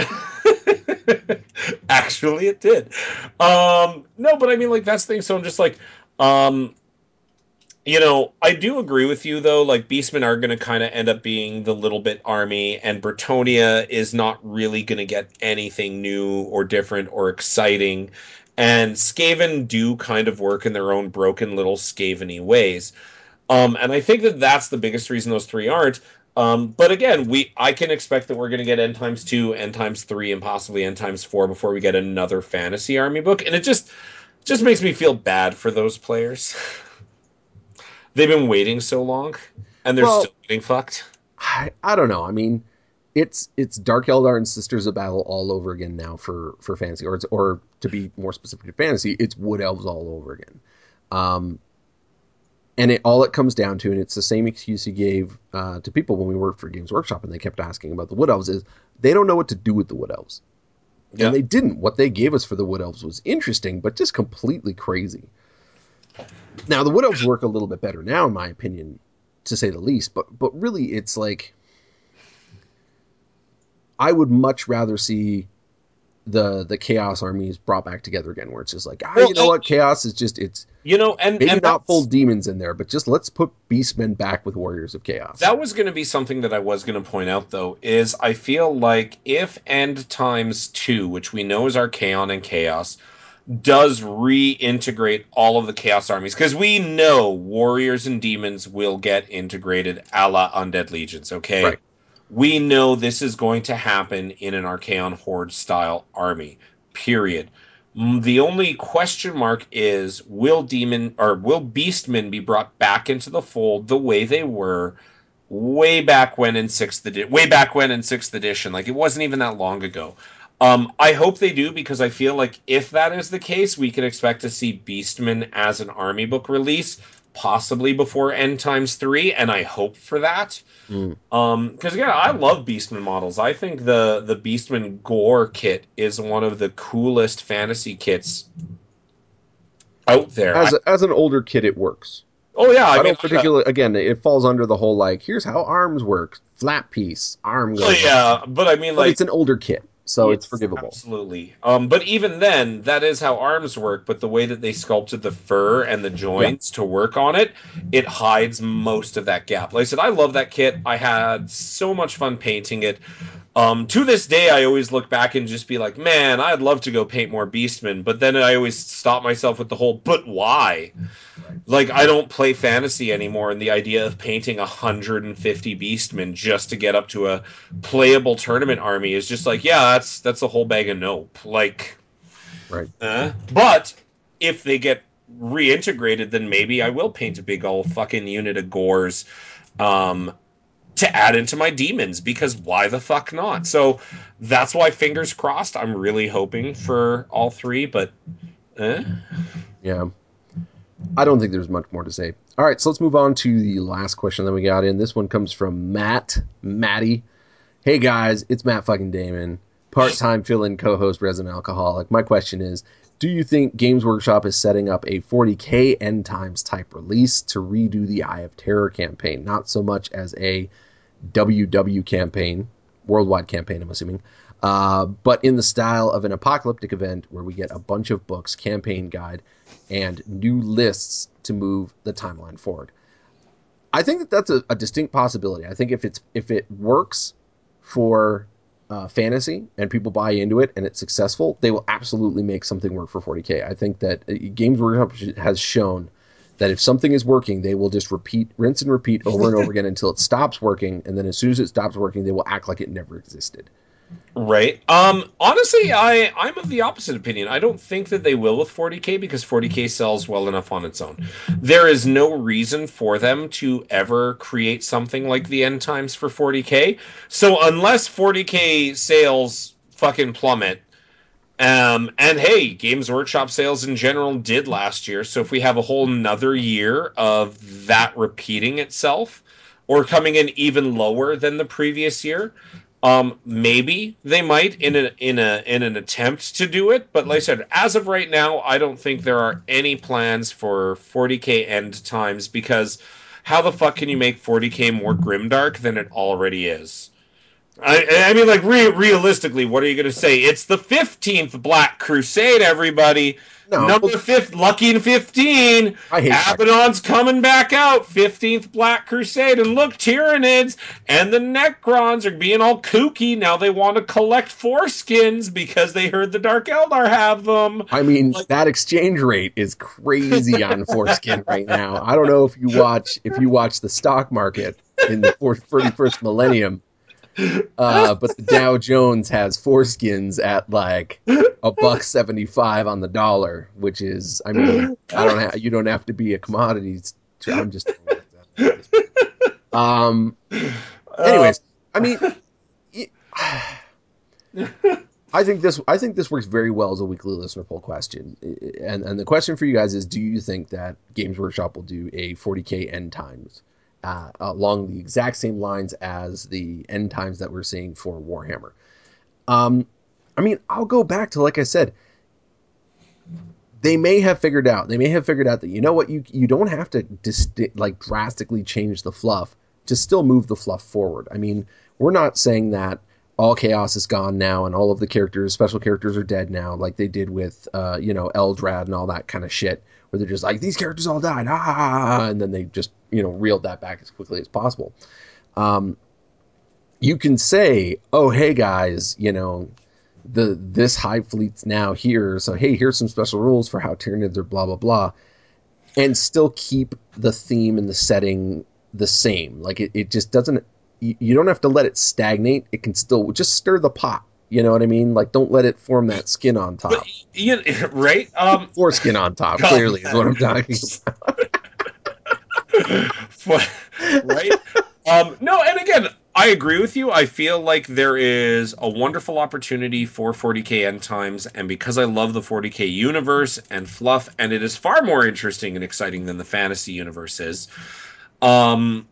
S2: Actually, it did. Um, no, but I mean, like that's the thing. So I'm just like, um, you know, I do agree with you though. Like Beastmen are going to kind of end up being the little bit army, and Bretonia is not really going to get anything new or different or exciting. And Skaven do kind of work in their own broken little Skaveny ways. Um, and I think that that's the biggest reason those three aren't. Um, but again, we I can expect that we're going to get n times two, n times three, and possibly n times four before we get another fantasy army book, and it just just makes me feel bad for those players. They've been waiting so long, and they're still
S1: Well,
S2: getting fucked.
S1: I, I don't know. I mean, it's it's Dark Eldar and Sisters of Battle all over again now for for fantasy, or it's, or to be more specific to fantasy, it's Wood Elves all over again. Um, and it all it comes down to, and it's the same excuse you gave uh, to people when we worked for Games Workshop, and they kept asking about the Wood Elves, is they don't know what to do with the Wood Elves, and
S2: Yeah.
S1: they didn't. What they gave us for the Wood Elves was interesting, but just completely crazy. Now the Wood Elves work a little bit better now, in my opinion, to say the least. But but really, it's like I would much rather see the the Chaos armies brought back together again, where it's just like, ah,
S2: Well,
S1: you know
S2: and,
S1: what, Chaos is just it's
S2: you know, and
S1: maybe
S2: and
S1: not full
S2: that's
S1: demons in there, but just let's put Beastmen back with Warriors of Chaos.
S2: that was going to be something that I was going to point out, though, is I feel like if End Times two, which we know is Archaon and Chaos, does reintegrate all of the Chaos armies, because we know warriors and demons will get integrated a la Undead Legions, okay?
S1: Right.
S2: We know this is going to happen in an Archaon Horde style army, period. Mm, The only question mark is will demon or will beastmen be brought back into the fold the way they were way back when in sixth edition, way back when in sixth edition. Like it wasn't even that long ago. Um, I hope they do because I feel like if that is the case, we can expect to see Beastman as an army book release, possibly before End Times three, and I hope for that.
S1: Mm.
S2: Um, because yeah, I love Beastman models. I think the the Beastman Gore kit is one of the coolest fantasy kits out there. I,
S1: As a, as an older kid, it works.
S2: oh yeah, I
S1: I
S2: mean,
S1: don't particularly. Again, it falls under the whole like, here's how arms work. Flat piece, arm
S2: oh
S1: goes up.
S2: yeah, but I mean
S1: But
S2: like
S1: it's an older kit, so it's
S2: yes,
S1: forgivable.
S2: absolutely. Um, but even then, that is how arms work. But the way that they sculpted the fur and the
S1: Yeah.
S2: joints to work on it, it hides most of that gap. Like I said, I love that kit. I had so much fun painting it. Um, to this day, I always look back and just be like, man, I'd love to go paint more Beastmen. But then I always stop myself with the whole, but why?
S1: Right.
S2: Like I don't play fantasy anymore, and the idea of painting one hundred fifty beastmen just to get up to a playable tournament army is just like, yeah, that's that's a whole bag of nope. Like,
S1: Right.
S2: eh. But if they get reintegrated, then maybe I will paint a big old fucking unit of gores um, to add into my demons because why the fuck not? So that's why fingers crossed. I'm really hoping for all three, but eh?
S1: Yeah. I don't think there's much more to say. All right, so let's move on to the last question that we got in. This one comes from Matt, Matty. Hey guys, it's Matt fucking Damon, part-time fill-in co-host, resident alcoholic. My question is, do you think Games Workshop is setting up a forty K end times type release to redo the Eye of Terror campaign? Not so much as a W W campaign, worldwide campaign, I'm assuming, uh, but in the style of an apocalyptic event where we get a bunch of books, campaign guide, and new lists to move the timeline forward. I think that that's a, a distinct possibility. I think if it's if it works for uh, fantasy and people buy into it and it's successful, they will absolutely make something work for forty K. I think that uh, Games Workshop has shown that if something is working, they will just repeat, rinse and repeat over and over again until it stops working, and then as soon as it stops working, they will act like it never existed.
S2: Right. Um honestly, I I'm of the opposite opinion. I don't think that they will with forty K because forty K sells well enough on its own. There is no reason for them to ever create something like the end times for forty K. So unless forty K sales fucking plummet, um and hey, Games Workshop sales in general did last year. So if we have a whole nother year of that repeating itself or coming in even lower than the previous year, um, maybe they might in a in a in an attempt to do it, but like I said, as of right now, I don't think there are any plans for forty K end times because how the fuck can you make forty K more grimdark than it already is? I, I mean, like re- realistically, what are you going to say? It's the fifteenth Black Crusade, everybody.
S1: No,
S2: Number
S1: well,
S2: fifth, lucky in fifteen.
S1: I hate Black.
S2: Abaddon's coming back out. fifteenth Black Crusade. And look, Tyranids and the Necrons are being all kooky. Now they want to collect foreskins because they heard the Dark Eldar have them.
S1: I mean,
S2: Like,
S1: that exchange rate is crazy on foreskin right now. I don't know if you watch if you watch the stock market in the thirty-first millennium. Uh, but the Dow Jones has foreskins at like a buck seventy five on the dollar, which is, I mean, I don't have, you don't have to be a commodities. To, I'm just throwing things out there at this point. Um.
S2: uh,
S1: Anyways, I mean, I think this, I think this works very well as a weekly listener poll question, and and the question for you guys is: do you think that Games Workshop will do a forty K end times uh, along the exact same lines as the end times that we're seeing for Warhammer? Um, I mean, I'll go back to like I said, they may have figured out. They may have figured out that you know what you you don't have to disti- like drastically change the fluff to still move the fluff forward. I mean, we're not saying that all chaos is gone now and all of the characters, special characters, are dead now, like they did with uh, you know Eldrad and all that kind of shit, where they're just like these characters all died, ah, and then they just you know reeled that back as quickly as possible. Um, you can say, oh hey guys, you know the this hive fleet's now here, so hey, here's some special rules for how Tyranids are blah blah blah, and still keep the theme and the setting the same. Like it, it just doesn't. You, you don't have to let it stagnate. It can still just stir the pot. You know what I mean? Like, don't let it form that skin on
S2: But
S1: top.
S2: you right? Um,
S1: Foreskin on top,
S2: God,
S1: clearly, is what I'm talking
S2: For- right? Um, no, and again, I agree with you. I feel like there is a wonderful opportunity for forty K end times, and because I love the forty K universe and fluff, and it is far more interesting and exciting than the fantasy universe is. Um,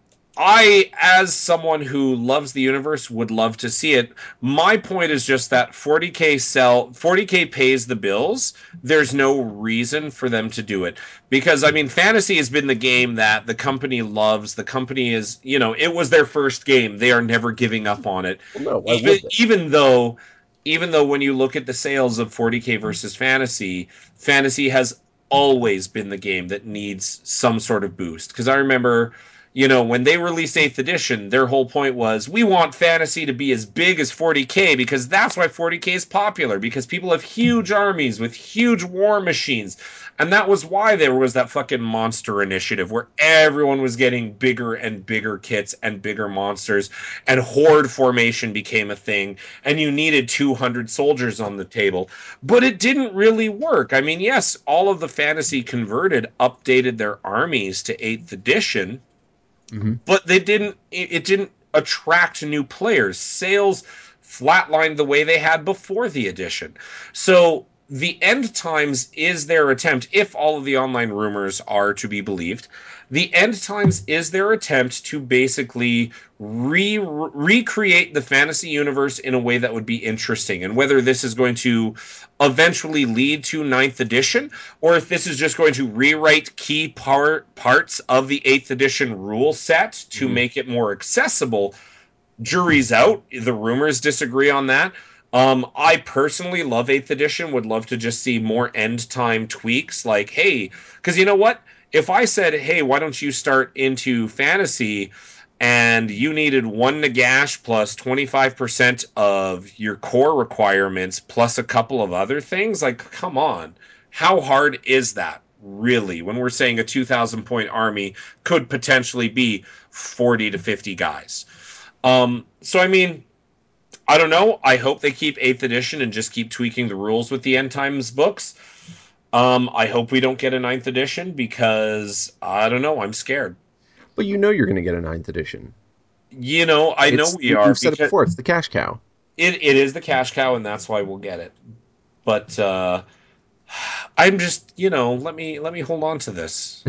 S2: I, as someone who loves the universe, would love to see it. My point is just that forty K sell forty K pays the bills. There's no reason for them to do it because I mean, fantasy has been the game that the company loves. The company is, you know, it was their first game. They are never giving up on it,
S1: Well, no, why
S2: even
S1: would they?
S2: even though. Even though when you look at the sales of forty K versus fantasy, fantasy has always been the game that needs some sort of boost. Because I remember you know, when they released eighth edition, their whole point was we want fantasy to be as big as forty K because that's why forty K is popular because people have huge armies with huge war machines. And that was why there was that fucking monster initiative where everyone was getting bigger and bigger kits and bigger monsters and horde formation became a thing and you needed two hundred soldiers on the table. But it didn't really work. I mean, yes, all of the fantasy converted updated their armies to eighth edition,
S1: Mm-hmm.
S2: but they didn't it didn't attract new players. Sales flatlined the way they had before the edition. So the end times is their attempt, if all of the online rumors are to be believed, the end times is their attempt to basically re- recreate the fantasy universe in a way that would be interesting. And whether this is going to eventually lead to ninth edition, or if this is just going to rewrite key part parts of the eighth edition rule set to
S1: Mm-hmm.
S2: make it more accessible, jury's out. The rumors disagree on that. Um, I personally love eighth edition, would love to just see more end time tweaks like, hey, because you know what? If I said, hey, why don't you start into fantasy and you needed one Nagash plus twenty-five percent of your core requirements plus a couple of other things, like, come on. How hard is that, really, when we're saying a two thousand point army could potentially be forty to fifty guys? Um, so I mean, I don't know. I hope they keep eighth edition and just keep tweaking the rules with the end times books. Um, I hope we don't get a ninth edition because I don't know. I'm scared.
S1: But you know you're going to get a ninth edition.
S2: You know, I know
S1: It's
S2: we are
S1: we've said it
S2: because
S1: before. It's the cash cow.
S2: it, it is the cash cow, and that's why we'll get it. But uh, I'm just, you know, let me let me hold on to this.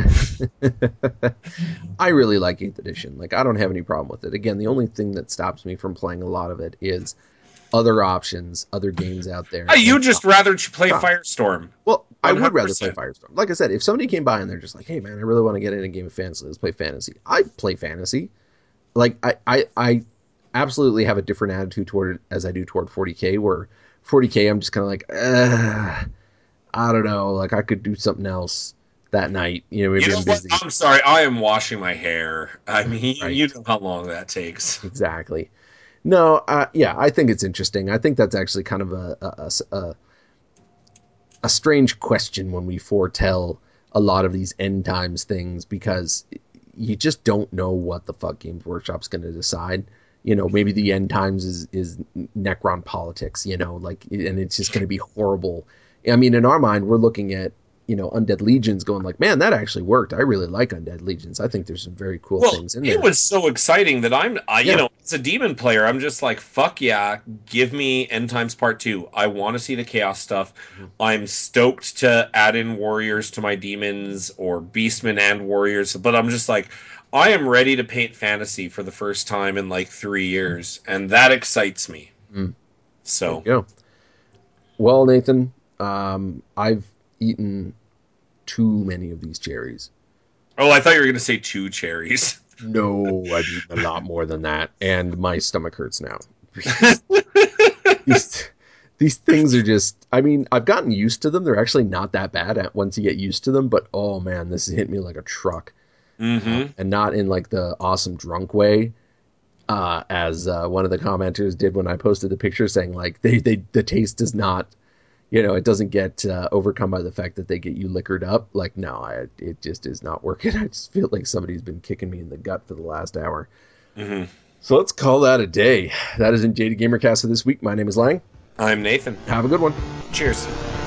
S1: I really like eighth edition. Like, I don't have any problem with it. Again, the only thing that stops me from playing a lot of it is other options, other games out there,
S2: Hey, you
S1: and
S2: just
S1: cost.
S2: rather play
S1: Cost.
S2: Firestorm,
S1: Well, I
S2: one
S1: would
S2: hundred
S1: rather play
S2: percent.
S1: Firestorm. Like I said, if somebody came by and they're just like, "Hey, man, I really want to get in a game of fantasy. Let's play fantasy." I play fantasy. Like, I, I, I absolutely have a different attitude toward it as I do toward forty K. Where forty K, I'm just kind of like, uh, I don't know. Like, I could do something else that night. You know,
S2: You
S1: maybe
S2: know
S1: I'm
S2: what?
S1: busy.
S2: I'm sorry. I am washing my hair. I mean,
S1: Right.
S2: you know how long that takes.
S1: Exactly. No, uh, yeah, I think it's interesting. I think that's actually kind of a a, a a strange question when we foretell a lot of these end times things because you just don't know what the fuck Games Workshop's going to decide. You know, maybe the end times is is Necron politics. You know, like, and it's just going to be horrible. I mean, in our mind, we're looking at, you know, Undead Legions going like, man, that actually worked. I really like Undead Legions. I think there's some very cool
S2: Well,
S1: things in
S2: it
S1: there.
S2: was so exciting that I'm, I, you
S1: Yeah.
S2: know, as a demon player, I'm just like, fuck yeah, give me End Times Part Two. I want to see the chaos stuff.
S1: Mhm.
S2: I'm stoked to add in warriors to my demons or beastmen and warriors, but I'm just like, I am ready to paint fantasy for the first time in like three years, and that excites me.
S1: Mm, there you
S2: So,
S1: go. Well, Nathan, um, I've eaten too many of these cherries.
S2: oh, I thought you were going to say two cherries.
S1: No, I've eaten a lot more than that, and my stomach hurts now. these these things are just. I mean, I've gotten used to them. They're actually not that bad at once you get used to them. But oh man, this hit me like a truck, um,
S2: Mm-hmm.
S1: and not in like the awesome drunk way. Uh, as uh, one of the commenters did when I posted the picture, saying like they they the taste does not, you know, it doesn't get uh, overcome by the fact that they get you liquored up. Like, no, I, it just is not working. I just feel like somebody's been kicking me in the gut for the last hour.
S2: Mm-hmm.
S1: So let's call that a day. That is in Jaded Gamercast for this week. My name is Lang.
S2: I'm Nathan.
S1: Have a good one.
S2: Cheers.